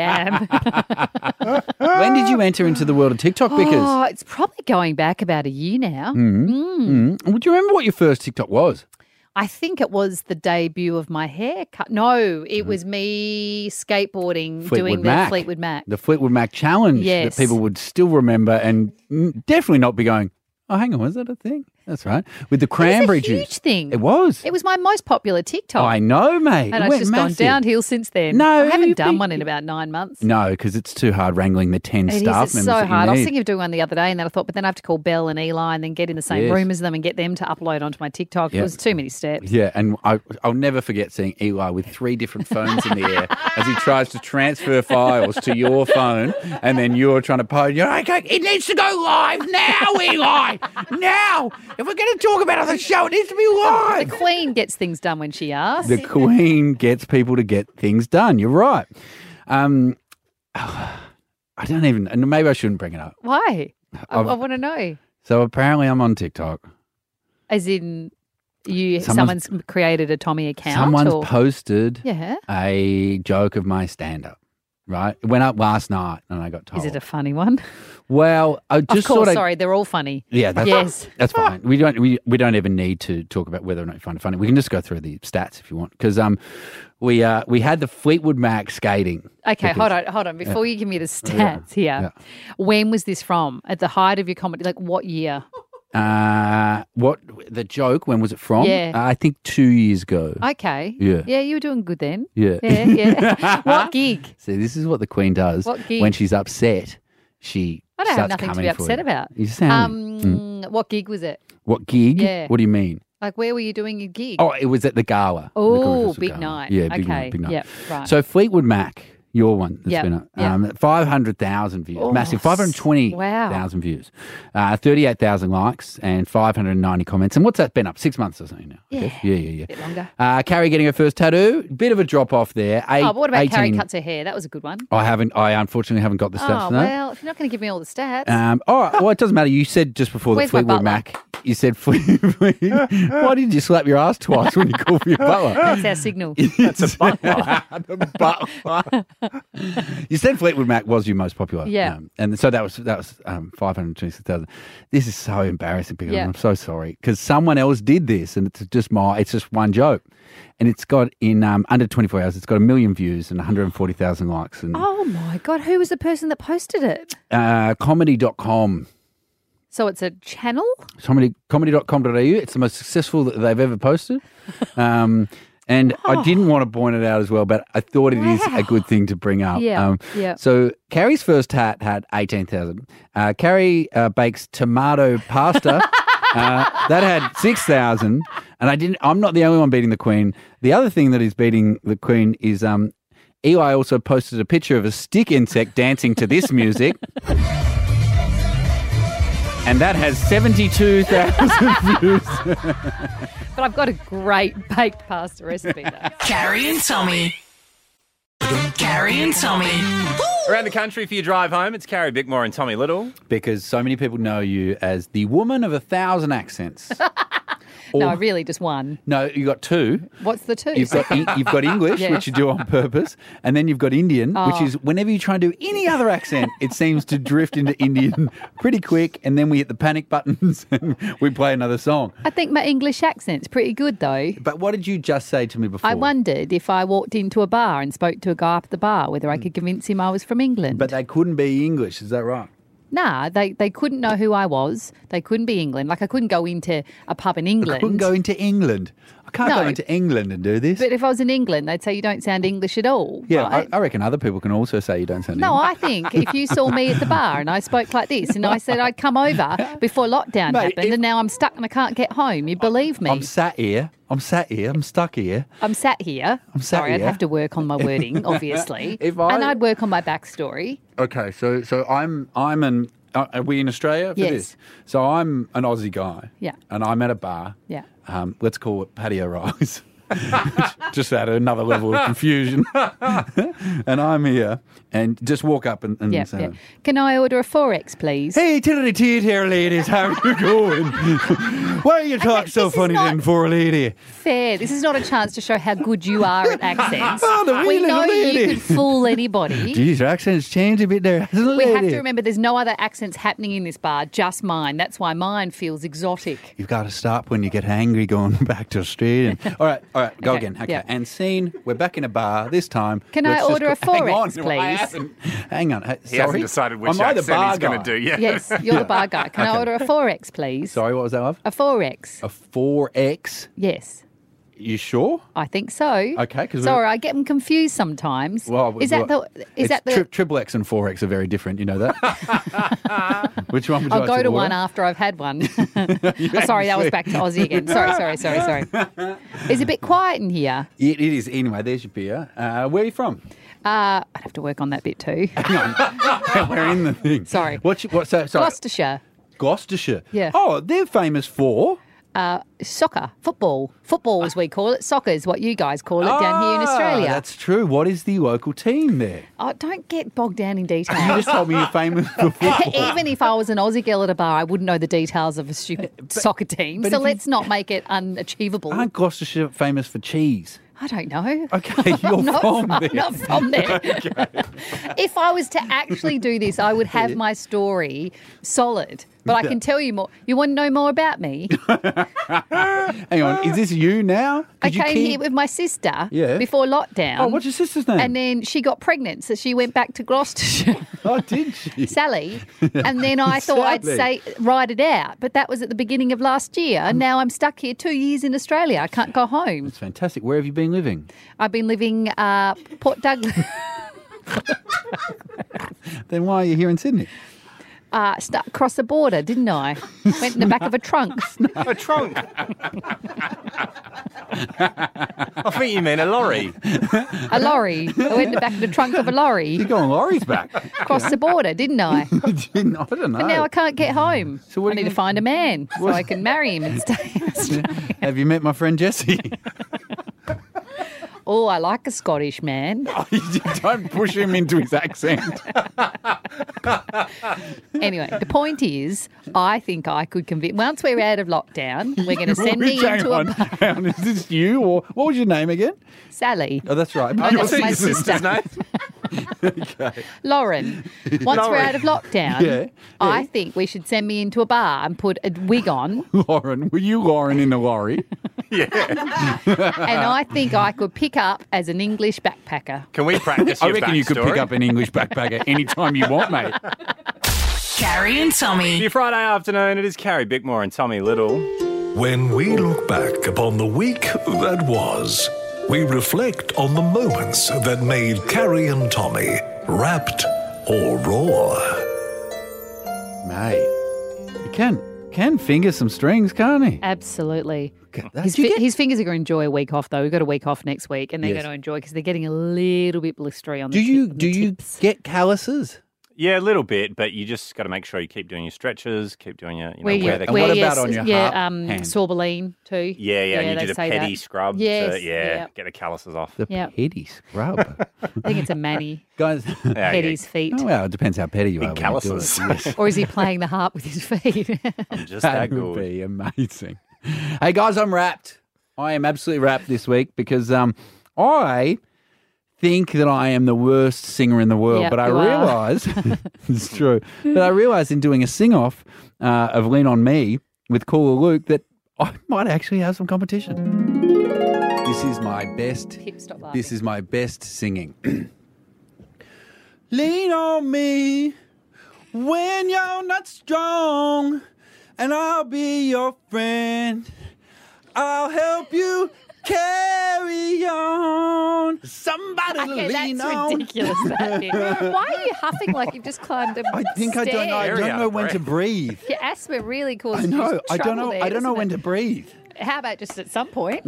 Speaker 6: am.
Speaker 5: When did you enter into the world of TikTok, Bickers?
Speaker 6: Oh, it's probably going back about a year now.
Speaker 5: Mm. Would you remember what your first TikTok was?
Speaker 6: I think it was the debut of my haircut. No, it was me skateboarding, doing the
Speaker 5: Mac.
Speaker 6: Fleetwood Mac.
Speaker 5: The Fleetwood Mac challenge
Speaker 6: Yes.
Speaker 5: that people would still remember and mm, definitely not be going, oh, hang on, was that a thing? That's right. With the cranberry
Speaker 6: It was a huge
Speaker 5: juice.
Speaker 6: thing.
Speaker 5: It was.
Speaker 6: It was my most popular TikTok.
Speaker 5: I know, mate.
Speaker 6: And
Speaker 5: It
Speaker 6: it's
Speaker 5: went
Speaker 6: just
Speaker 5: massive.
Speaker 6: gone downhill since then.
Speaker 5: No,
Speaker 6: I haven't
Speaker 5: you
Speaker 6: done
Speaker 5: think-
Speaker 6: one in about nine months.
Speaker 5: No, because it's too hard wrangling the ten
Speaker 6: It is.
Speaker 5: staff
Speaker 6: It's
Speaker 5: members.
Speaker 6: so
Speaker 5: that you
Speaker 6: hard. I was
Speaker 5: need.
Speaker 6: thinking of doing one the other day, and then I thought, but then I have to call Belle and Eli and then get in the same
Speaker 5: Yes.
Speaker 6: room as them and get them to upload onto my TikTok.
Speaker 5: Yeah.
Speaker 6: It was too many steps.
Speaker 5: Yeah, and I, I'll never forget seeing Eli with three different phones in the air as he tries to transfer files to your phone, and then you're trying to post. You're like, it needs to go live now, Eli. Now, if we're going to talk about it on the show, it needs to be
Speaker 6: The
Speaker 5: live.
Speaker 6: Queen gets things done when she asks.
Speaker 5: The Queen gets people to get things done. You're right. Um, I don't even, and maybe I shouldn't bring it up.
Speaker 6: Why? I,
Speaker 5: I've-
Speaker 6: I want to know.
Speaker 5: So apparently, I'm on TikTok.
Speaker 6: As in, you
Speaker 5: Someone's-
Speaker 6: someone's, created a Tommy account?
Speaker 5: Someone's
Speaker 6: or?
Speaker 5: posted
Speaker 6: Yeah.
Speaker 5: a joke of my stand-up. Right, it went up last night, and I got told.
Speaker 6: Is it a funny one?
Speaker 5: Well, I just
Speaker 6: of course,
Speaker 5: sort of.
Speaker 6: sorry, they're all funny.
Speaker 5: Yeah, that's,
Speaker 6: Yes.
Speaker 5: that's fine. We don't we, we don't even need to talk about whether or not you find it funny. We can just go through the stats if you want, because um, we uh we had the Fleetwood Mac skating.
Speaker 6: Okay,
Speaker 5: because-
Speaker 6: hold on, hold on. Before you give me the
Speaker 5: Yeah.
Speaker 6: stats here,
Speaker 5: Yeah.
Speaker 6: when was this from? At the height of your comedy? Like what year?
Speaker 5: Uh, what the joke? When was it from?
Speaker 6: Yeah.
Speaker 5: Uh, I think two years ago.
Speaker 6: Okay.
Speaker 5: Yeah.
Speaker 6: Yeah, you were doing good then.
Speaker 5: Yeah.
Speaker 6: Yeah, yeah. What gig?
Speaker 5: See, this is what the Queen does
Speaker 6: What gig?
Speaker 5: when she's upset. She
Speaker 6: I don't have
Speaker 5: starts
Speaker 6: nothing to
Speaker 5: coming
Speaker 6: be
Speaker 5: for
Speaker 6: upset
Speaker 5: you.
Speaker 6: about.
Speaker 5: You sound.
Speaker 6: Um, What gig was it?
Speaker 5: What gig?
Speaker 6: Yeah.
Speaker 5: What do you mean?
Speaker 6: Like where were you doing your gig?
Speaker 5: Oh, it was at the gala. The
Speaker 6: Oh,
Speaker 5: Comedy Festival
Speaker 6: big
Speaker 5: gala.
Speaker 6: night.
Speaker 5: Yeah, big
Speaker 6: Okay,
Speaker 5: night. Big night.
Speaker 6: yep, right.
Speaker 5: So Fleetwood Mac, your one, that's
Speaker 6: Yep,
Speaker 5: been up,
Speaker 6: yep.
Speaker 5: um, five hundred thousand views,
Speaker 6: Oh,
Speaker 5: massive, five hundred twenty
Speaker 6: wow.
Speaker 5: thousand views, uh, thirty-eight thousand likes, and five hundred ninety comments. And what's that been up? Six months or something now. I
Speaker 6: Yeah.
Speaker 5: guess? yeah, yeah, yeah.
Speaker 6: bit longer.
Speaker 5: Uh, Carrie getting her first tattoo, bit of a drop off there. Eight,
Speaker 6: Oh, but what about Carrie
Speaker 5: eighteen
Speaker 6: cuts her hair? That was a good one.
Speaker 5: I haven't. I unfortunately haven't got the stats
Speaker 6: Oh,
Speaker 5: for that.
Speaker 6: well, if you're not going to give me all the stats.
Speaker 5: Um, all right, well, it doesn't matter. You said just before
Speaker 6: Where's
Speaker 5: the
Speaker 6: my
Speaker 5: Fleetwood
Speaker 6: butler?
Speaker 5: Mac, you said Fleetwood. Why did you slap your ass twice when you called for your butler?
Speaker 6: That's our signal.
Speaker 5: That's a butler. The butler. You said Fleetwood Mac was your most popular.
Speaker 6: Yeah.
Speaker 5: Um, and so that was that was um, five hundred twenty-six thousand. This is so embarrassing because
Speaker 6: Yeah.
Speaker 5: I'm so sorry because someone else did this and it's just my it's just one joke. And it's got in um, under twenty-four hours, it's got a million views and one hundred forty thousand likes. And
Speaker 6: Oh my God, who was the person that posted it?
Speaker 5: uh, comedy dot com.
Speaker 6: So it's a channel?
Speaker 5: Comedy, comedy dot com dot a u. It's the most successful that they've ever posted. Um, and I didn't want to point it out as well, but I thought it is
Speaker 6: Wow.
Speaker 5: a good thing to bring up.
Speaker 6: Yeah,
Speaker 5: Um,
Speaker 6: yeah.
Speaker 5: So Carrie's first hat had eighteen thousand. Uh, Carrie uh, bakes tomato pasta. uh, that had six thousand. And I didn't. I'm not the only one beating the Queen. The other thing that is beating the Queen is um, Eli also posted a picture of a stick insect dancing to this music. And that has seventy-two thousand views.
Speaker 6: But I've got a great baked pasta recipe though.
Speaker 1: Carrie and Tommy. Carrie and Tommy.
Speaker 4: Around the country for your drive home, it's Carrie Bickmore and Tommy Little.
Speaker 5: Because so many people know you as the woman of a thousand accents.
Speaker 6: No,
Speaker 5: Or-
Speaker 6: really just one.
Speaker 5: No, you got two.
Speaker 6: What's the two?
Speaker 5: You've got E- you've got English,
Speaker 6: Yes.
Speaker 5: which you do on purpose, and then you've got Indian, which
Speaker 6: Oh.
Speaker 5: is whenever you try and do any other accent, it seems to drift into Indian pretty quick, and then we hit the panic buttons and we play another song.
Speaker 6: I think my English accent's pretty good though.
Speaker 5: But what did you just say to me before?
Speaker 6: I wondered if I walked into a bar and spoke to a guy up at the bar whether I could convince him I was from England.
Speaker 5: But they couldn't be English, is that right?
Speaker 6: Nah, they, they couldn't know who I was. They couldn't be England. Like I couldn't go into a pub in
Speaker 5: I
Speaker 6: England.
Speaker 5: couldn't go into England. I can't
Speaker 6: No.
Speaker 5: go into England and do this.
Speaker 6: But if I was in England, they'd say you don't sound English at all.
Speaker 5: yeah,
Speaker 6: right?
Speaker 5: I, I reckon other people can also say you don't sound
Speaker 6: No,
Speaker 5: English.
Speaker 6: I think if you saw me at the bar and I spoke like this and I said I'd come over before lockdown
Speaker 5: Mate,
Speaker 6: happened
Speaker 5: if-
Speaker 6: and now I'm stuck and I can't get home, you believe me?
Speaker 5: I'm sat here. I'm sat here. I'm stuck here.
Speaker 6: I'm sat here.
Speaker 5: I'm sat
Speaker 6: Sorry, I'd
Speaker 5: here.
Speaker 6: have to work on my wording, obviously.
Speaker 5: If I-
Speaker 6: And I'd work on my backstory.
Speaker 5: Okay, so so I'm I'm an uh, are we in Australia for
Speaker 6: Yes.
Speaker 5: this? So I'm an Aussie guy.
Speaker 6: Yeah.
Speaker 5: And I'm at a bar.
Speaker 6: Yeah.
Speaker 5: Um, let's call it Patio Rise. Just add another level of confusion. And I'm here and just walk up and, and
Speaker 6: Yeah,
Speaker 5: say,
Speaker 6: yeah. Can I order a four X, please?
Speaker 5: "Hey, tiddly tea here, ladies. How are you going? Why you talk so
Speaker 6: this is
Speaker 5: funny
Speaker 6: not-
Speaker 5: then for a lady?"
Speaker 6: Fair. This is not a chance to show how good you are at accents.
Speaker 5: Oh, the wee
Speaker 6: we know
Speaker 5: little
Speaker 6: you
Speaker 5: lady.
Speaker 6: could fool anybody.
Speaker 5: Geez, your accent's changed a bit there, hasn't it,
Speaker 6: We have
Speaker 5: lady?
Speaker 6: to remember there's no other accents happening in this bar, just mine. That's why mine feels exotic.
Speaker 5: You've got to stop when you get angry going back to Australia. All right, All right, go
Speaker 6: Okay,
Speaker 5: again. Okay,
Speaker 6: yeah.
Speaker 5: and scene. We're back in a bar this time.
Speaker 6: Can I
Speaker 5: Let's just
Speaker 6: order a
Speaker 5: go- hang
Speaker 6: four
Speaker 5: on,
Speaker 6: X,
Speaker 5: I
Speaker 6: please?
Speaker 5: haven't- Hang on. Hey,
Speaker 4: He
Speaker 5: sorry?
Speaker 4: hasn't decided which
Speaker 5: Am I the
Speaker 4: accent
Speaker 5: bar
Speaker 4: he's going
Speaker 5: guy?
Speaker 4: to do yet.
Speaker 6: Yes, you're the bar guy. Can I
Speaker 5: Okay.
Speaker 6: order a four X, please?
Speaker 5: Sorry, what was that, love?
Speaker 6: A four X.
Speaker 5: A four X?
Speaker 6: Yes.
Speaker 5: You sure?
Speaker 6: I think so.
Speaker 5: Okay, 'cause
Speaker 6: sorry,
Speaker 5: we're-
Speaker 6: I get them confused sometimes.
Speaker 5: Well,
Speaker 6: is that the?
Speaker 5: well,
Speaker 6: Is
Speaker 5: it's
Speaker 6: that the?
Speaker 5: tri- triple X and four X are very different. You know that. Which one would you
Speaker 6: I'll
Speaker 5: like
Speaker 6: go
Speaker 5: to
Speaker 6: to
Speaker 5: order?
Speaker 6: one after I've had one. Oh, sorry, that was back to Aussie again. Sorry, sorry, sorry, sorry. It's a bit quiet in here.
Speaker 5: It, it is. Anyway, there's your beer. Uh, where are you from?
Speaker 6: Uh, I'd have to work on that bit too.
Speaker 5: We're in the thing.
Speaker 6: Sorry.
Speaker 5: What's your, what? So, sorry.
Speaker 6: Gloucestershire.
Speaker 5: Gloucestershire.
Speaker 6: Yeah.
Speaker 5: Oh, they're famous for.
Speaker 6: Uh, soccer, football, football as we call it. Soccer is what you guys call it down here in
Speaker 5: Ah,
Speaker 6: Australia.
Speaker 5: That's true. What is the local team there?
Speaker 6: Oh, don't get bogged down in details.
Speaker 5: You just told me you're famous for football.
Speaker 6: Even if I was an Aussie girl at a bar, I wouldn't know the details of a stupid soccer team.
Speaker 5: but
Speaker 6: So
Speaker 5: if you-
Speaker 6: let's not make it unachievable.
Speaker 5: Aren't Gloucestershire famous for cheese?
Speaker 6: I don't know.
Speaker 5: Okay, you're
Speaker 6: I'm not
Speaker 5: from
Speaker 6: I'm
Speaker 5: there.
Speaker 6: not from there. If I was to actually do this, I would have my story solid. But I can tell you more. You want to know more about me?
Speaker 5: Hang on, is this you now?
Speaker 6: I
Speaker 5: Did you
Speaker 6: came
Speaker 5: keep-
Speaker 6: here with my sister
Speaker 5: Yeah.
Speaker 6: before lockdown.
Speaker 5: Oh, what's your sister's name?
Speaker 6: And then she got pregnant, so she went back to Gloucestershire.
Speaker 5: Oh, did she?
Speaker 6: Sally. And then I thought I'd
Speaker 5: Sally.
Speaker 6: say ride it out. But that was at the beginning of last year. And now I'm stuck here two years in Australia. I can't go home.
Speaker 5: It's fantastic. Where have you been living?
Speaker 6: I've been living uh, Port Douglas.
Speaker 5: Then why are you here in Sydney?
Speaker 6: Uh, stuck across the border, didn't I? Went in the back of a trunk.
Speaker 4: A trunk. I think you mean a lorry.
Speaker 6: A lorry. I went in the back of the trunk of a lorry.
Speaker 5: You go on lorry's back.
Speaker 6: Across the border, didn't I?
Speaker 5: I don't know.
Speaker 6: But now I can't get home.
Speaker 5: So what
Speaker 6: I
Speaker 5: are
Speaker 6: need
Speaker 5: you
Speaker 6: to find a man so I can marry him and stay in Australia.
Speaker 5: Have you met my friend Jesse?
Speaker 6: Oh, I like a Scottish man.
Speaker 5: Don't push him into his accent.
Speaker 6: Anyway, the point is, I think I could convince. Once we're out of lockdown, we're going to send me
Speaker 5: Hang
Speaker 6: into
Speaker 5: on.
Speaker 6: a bar.
Speaker 5: Hang on, is this you or what was your name again?
Speaker 6: Sally.
Speaker 5: Oh, that's right.
Speaker 6: Oh, that's my sister.
Speaker 5: Okay.
Speaker 6: Lauren. Once we're
Speaker 4: Lauren.
Speaker 6: out of lockdown,
Speaker 5: Yeah,
Speaker 6: I
Speaker 5: yeah.
Speaker 6: think we should send me into a bar and put a wig on,
Speaker 5: Lauren, were you Lauren in the lorry?
Speaker 6: and I think I could pick up as an English backpacker.
Speaker 4: Can we practice
Speaker 5: I
Speaker 4: your
Speaker 5: reckon you could
Speaker 4: backstory?
Speaker 5: pick up an English backpacker anytime you want, mate.
Speaker 10: Carrie and Tommy.
Speaker 4: Your Friday afternoon, it is Carrie Bickmore and Tommy Little.
Speaker 3: When we look back upon the week that was, we reflect on the moments that made Carrie and Tommy wrapped or raw.
Speaker 5: Mate, you can can finger some strings, can't he?
Speaker 6: Absolutely.
Speaker 5: That-
Speaker 6: His,
Speaker 5: Did you
Speaker 6: fi-
Speaker 5: get-
Speaker 6: his fingers are going to enjoy a week off, though. We've got a week off next week, and they're
Speaker 5: Yes.
Speaker 6: going to enjoy because they're getting a little bit blistery on the
Speaker 5: do you
Speaker 6: tip-
Speaker 5: do
Speaker 6: the
Speaker 5: you
Speaker 6: tips.
Speaker 5: get calluses?
Speaker 4: Yeah, a little bit, but you just got to make sure you keep doing your stretches, keep doing your, you know,
Speaker 6: Where you,
Speaker 4: where they're
Speaker 5: And
Speaker 6: where
Speaker 5: what
Speaker 6: you-
Speaker 5: about on your
Speaker 6: yeah,
Speaker 5: heart-
Speaker 6: um,
Speaker 5: hand?
Speaker 6: Sorbeline too.
Speaker 4: Yeah, yeah, and you
Speaker 6: they
Speaker 4: did a
Speaker 6: say
Speaker 4: petty
Speaker 6: that.
Speaker 4: scrub.
Speaker 6: Yes,
Speaker 4: to, yeah,
Speaker 6: yeah.
Speaker 4: get the calluses off.
Speaker 5: The
Speaker 6: Yeah.
Speaker 5: petty scrub.
Speaker 6: I think it's a Manny.
Speaker 5: Guys,
Speaker 4: Yeah,
Speaker 6: Petty's feet.
Speaker 5: oh, well, it depends how petty you
Speaker 4: Big
Speaker 5: are. when you do
Speaker 4: calluses.
Speaker 5: it. Yes.
Speaker 6: Or is he playing the harp with his feet?
Speaker 4: I'm just
Speaker 5: That
Speaker 4: that
Speaker 5: would
Speaker 4: good.
Speaker 5: be amazing. Hey guys, I'm wrapped. I am absolutely wrapped this week because um, I think that I am the worst singer in the world,
Speaker 6: Yep,
Speaker 5: but I
Speaker 6: you are.
Speaker 5: realise it's true. But I realised in doing a sing off uh, of Lean on Me with Caller Luke that I might actually have some competition. This is my best.
Speaker 6: Hip, stop laughing.
Speaker 5: This is my best singing. Lean on me when you're not strong, and I'll be your friend. I'll help you carry on. Somebody to
Speaker 6: Okay,
Speaker 5: lean
Speaker 6: that's
Speaker 5: on.
Speaker 6: ridiculous. That bit. Why are you huffing like you've just climbed a
Speaker 5: I think I don't know. I
Speaker 6: stairs?
Speaker 5: don't
Speaker 4: Very
Speaker 5: know
Speaker 4: out
Speaker 5: when
Speaker 4: of
Speaker 5: to
Speaker 4: breath.
Speaker 5: breathe.
Speaker 6: Your asthma really
Speaker 5: I
Speaker 6: causes
Speaker 5: know.
Speaker 6: you
Speaker 5: I don't
Speaker 6: trouble
Speaker 5: know.
Speaker 6: there,
Speaker 5: I don't know
Speaker 6: doesn't
Speaker 5: when
Speaker 6: it?
Speaker 5: to breathe.
Speaker 6: How about just at some point?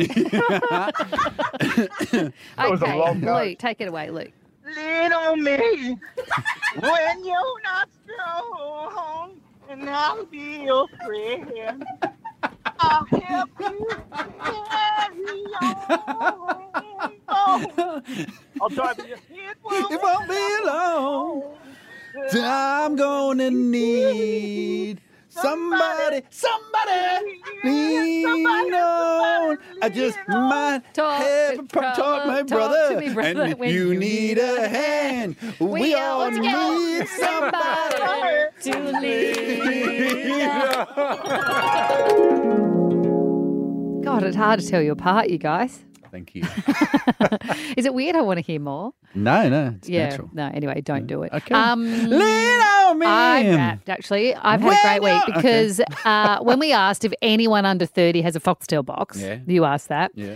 Speaker 6: Okay, Luke, take it away, Luke.
Speaker 8: Lean on me when you're not strong, and I'll be your friend. I'll help you carry on. Oh, I'll drive you. It won't,
Speaker 5: It won't be long. I'm gonna need somebody, somebody lean on. I just might
Speaker 6: Talk
Speaker 5: have
Speaker 6: to-
Speaker 5: a pro- talk,
Speaker 6: talk-
Speaker 5: my
Speaker 6: talk
Speaker 5: brother,
Speaker 6: to me, brother,
Speaker 5: and if
Speaker 6: when
Speaker 5: you
Speaker 6: you
Speaker 5: need
Speaker 6: need
Speaker 5: a
Speaker 6: a
Speaker 5: hand, we,
Speaker 6: We
Speaker 5: all
Speaker 6: all together.
Speaker 5: need somebody.
Speaker 6: To lean on. God, it's hard to tell you apart, you guys.
Speaker 5: thank you.
Speaker 6: Is it weird? I want to hear more.
Speaker 5: No, no, it's
Speaker 6: yeah.
Speaker 5: natural.
Speaker 6: No, anyway, don't do it.
Speaker 5: Okay.
Speaker 6: Um,
Speaker 5: Lean on me.
Speaker 6: I rapped, actually. I've had a great
Speaker 5: When
Speaker 6: week
Speaker 5: you're-
Speaker 6: because uh, when we asked if anyone under thirty has a Foxtel box,
Speaker 5: Yeah.
Speaker 6: you asked that.
Speaker 5: Yeah.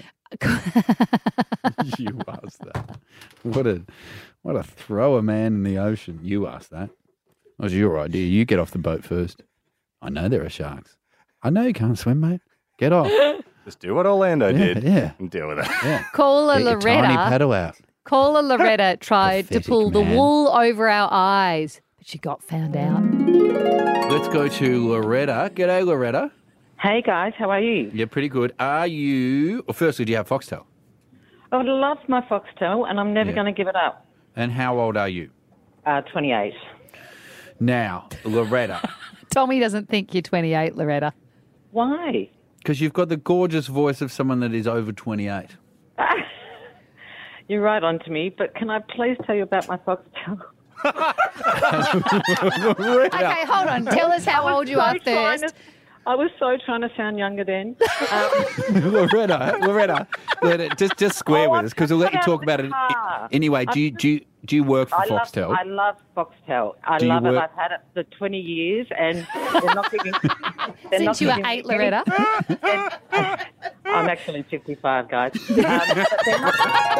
Speaker 5: You asked that. What a what a throw a man in the ocean. You asked that. That was your idea. You get off the boat first. I know there are sharks. I know you can't swim, mate. Get off.
Speaker 4: Just do what Orlando
Speaker 5: Yeah,
Speaker 4: did
Speaker 5: yeah.
Speaker 4: and deal with it.
Speaker 5: Yeah.
Speaker 6: Caller
Speaker 5: Get your tiny
Speaker 6: Loretta.
Speaker 5: paddle out.
Speaker 6: Caller Loretta tried to
Speaker 5: Pathetic
Speaker 6: pull the
Speaker 5: man.
Speaker 6: wool over our eyes, but she got found out.
Speaker 5: Let's go to Loretta. G'day, Loretta.
Speaker 11: Hey guys, how are you?
Speaker 5: Yeah, pretty good. Are you... Well, firstly, do you have Foxtel?
Speaker 11: I love my Foxtel and I'm never
Speaker 5: Yeah.
Speaker 11: going to give it up.
Speaker 5: And how old are you?
Speaker 11: Uh, twenty-eight.
Speaker 5: Now, Loretta,
Speaker 6: Tommy doesn't think you're twenty-eight, Loretta.
Speaker 11: Why?
Speaker 5: because you've got the gorgeous voice of someone that is over twenty-eight.
Speaker 11: You're right on to me, but can I please tell you about my Foxtel?
Speaker 6: Okay, hold on. Tell us how old you
Speaker 11: so
Speaker 6: are
Speaker 11: trying
Speaker 6: first.
Speaker 11: to- I was so trying to sound younger then. Um,
Speaker 5: Loretta, Loretta, Loretta, just just square
Speaker 11: Oh,
Speaker 5: with us because we'll let you
Speaker 11: I'm
Speaker 5: talk about it.
Speaker 11: car.
Speaker 5: Anyway, do you do you, do you work for
Speaker 11: I love,
Speaker 5: Foxtel?
Speaker 11: I love Foxtel. I
Speaker 5: Do you
Speaker 11: love it.
Speaker 5: work-
Speaker 11: I've had it for twenty years, and they're not giving. They're
Speaker 6: Since
Speaker 11: not
Speaker 6: you were
Speaker 11: giving me
Speaker 6: eight,
Speaker 11: any-
Speaker 6: Loretta.
Speaker 11: I'm actually fifty-five, guys. Um, but they're not-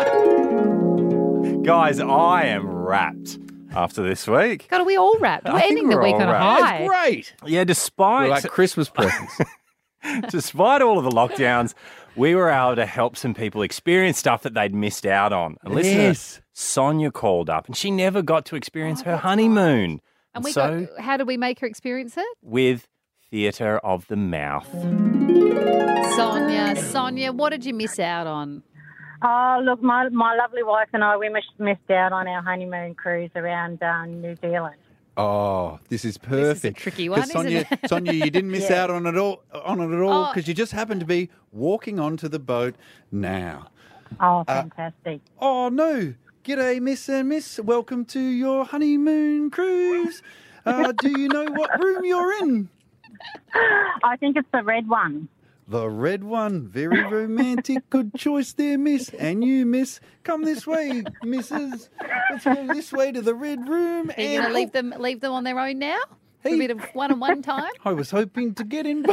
Speaker 4: Guys, I am wrapped after this week.
Speaker 6: God, are we all wrapped? We're
Speaker 4: I think
Speaker 6: ending the
Speaker 4: we're
Speaker 6: week
Speaker 4: all
Speaker 6: on a
Speaker 4: wrapped.
Speaker 6: high.
Speaker 5: Great.
Speaker 4: Yeah, despite
Speaker 5: We're like Christmas presents.
Speaker 4: despite all of the lockdowns, we were able to help some people experience stuff that they'd missed out on. And listener
Speaker 5: Yes.
Speaker 4: Sonia called up, and she never got to experience her honeymoon.
Speaker 6: And we
Speaker 4: so,
Speaker 6: got, how did we make her experience it?
Speaker 4: with Theatre of the Mouth.
Speaker 6: Sonia, Sonia, what did you miss out on?
Speaker 12: Oh, look, my my lovely wife and I, we missed, missed out on our honeymoon cruise around um, New Zealand.
Speaker 5: Oh, this is perfect.
Speaker 6: tricky
Speaker 5: 'Cause
Speaker 6: one, isn't
Speaker 5: Sonia,
Speaker 6: it?
Speaker 5: Sonia, you didn't miss
Speaker 12: Yeah.
Speaker 5: out on it all on it at all
Speaker 6: Oh.
Speaker 5: because you just happened to be walking onto the boat now.
Speaker 12: Oh, fantastic.
Speaker 5: Oh no! G'day, Miss and Miss. Welcome to your honeymoon cruise. Uh, do you know what room you're in?
Speaker 12: I think it's the red one.
Speaker 5: The red one. Very romantic. Good choice there, Miss. And you, Miss, come this way, Missus Let's go this way to the red room.
Speaker 6: Are you
Speaker 5: and
Speaker 6: going to leave them leave them on their own now? For
Speaker 5: Hey.
Speaker 6: a bit of one-on-one time?
Speaker 5: I was hoping to get in.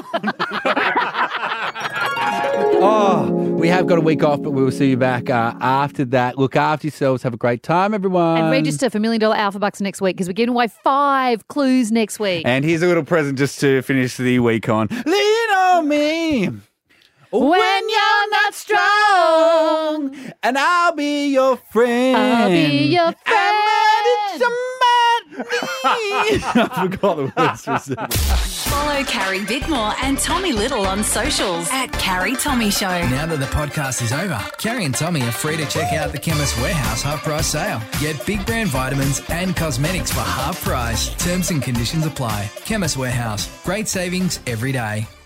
Speaker 5: Oh, we have got a week off, but we will see you back uh, after that. Look after yourselves. Have a great time, everyone.
Speaker 6: And register for Million Dollar Alpha Bucks next week because we're giving away five clues next week.
Speaker 5: And here's a little present just to finish the week on. Lean on me when you're not strong, and I'll be your friend.
Speaker 6: I'll be your friend.
Speaker 5: I forgot the words for a second.
Speaker 10: Follow Carrie Bickmore and Tommy Little on socials at Carrie Tommy Show.
Speaker 1: Now that the podcast is over, Carrie and Tommy are free to check out the Chemist Warehouse half price sale. Get big brand vitamins and cosmetics for half price. Terms and conditions apply. Chemist Warehouse. Great savings every day.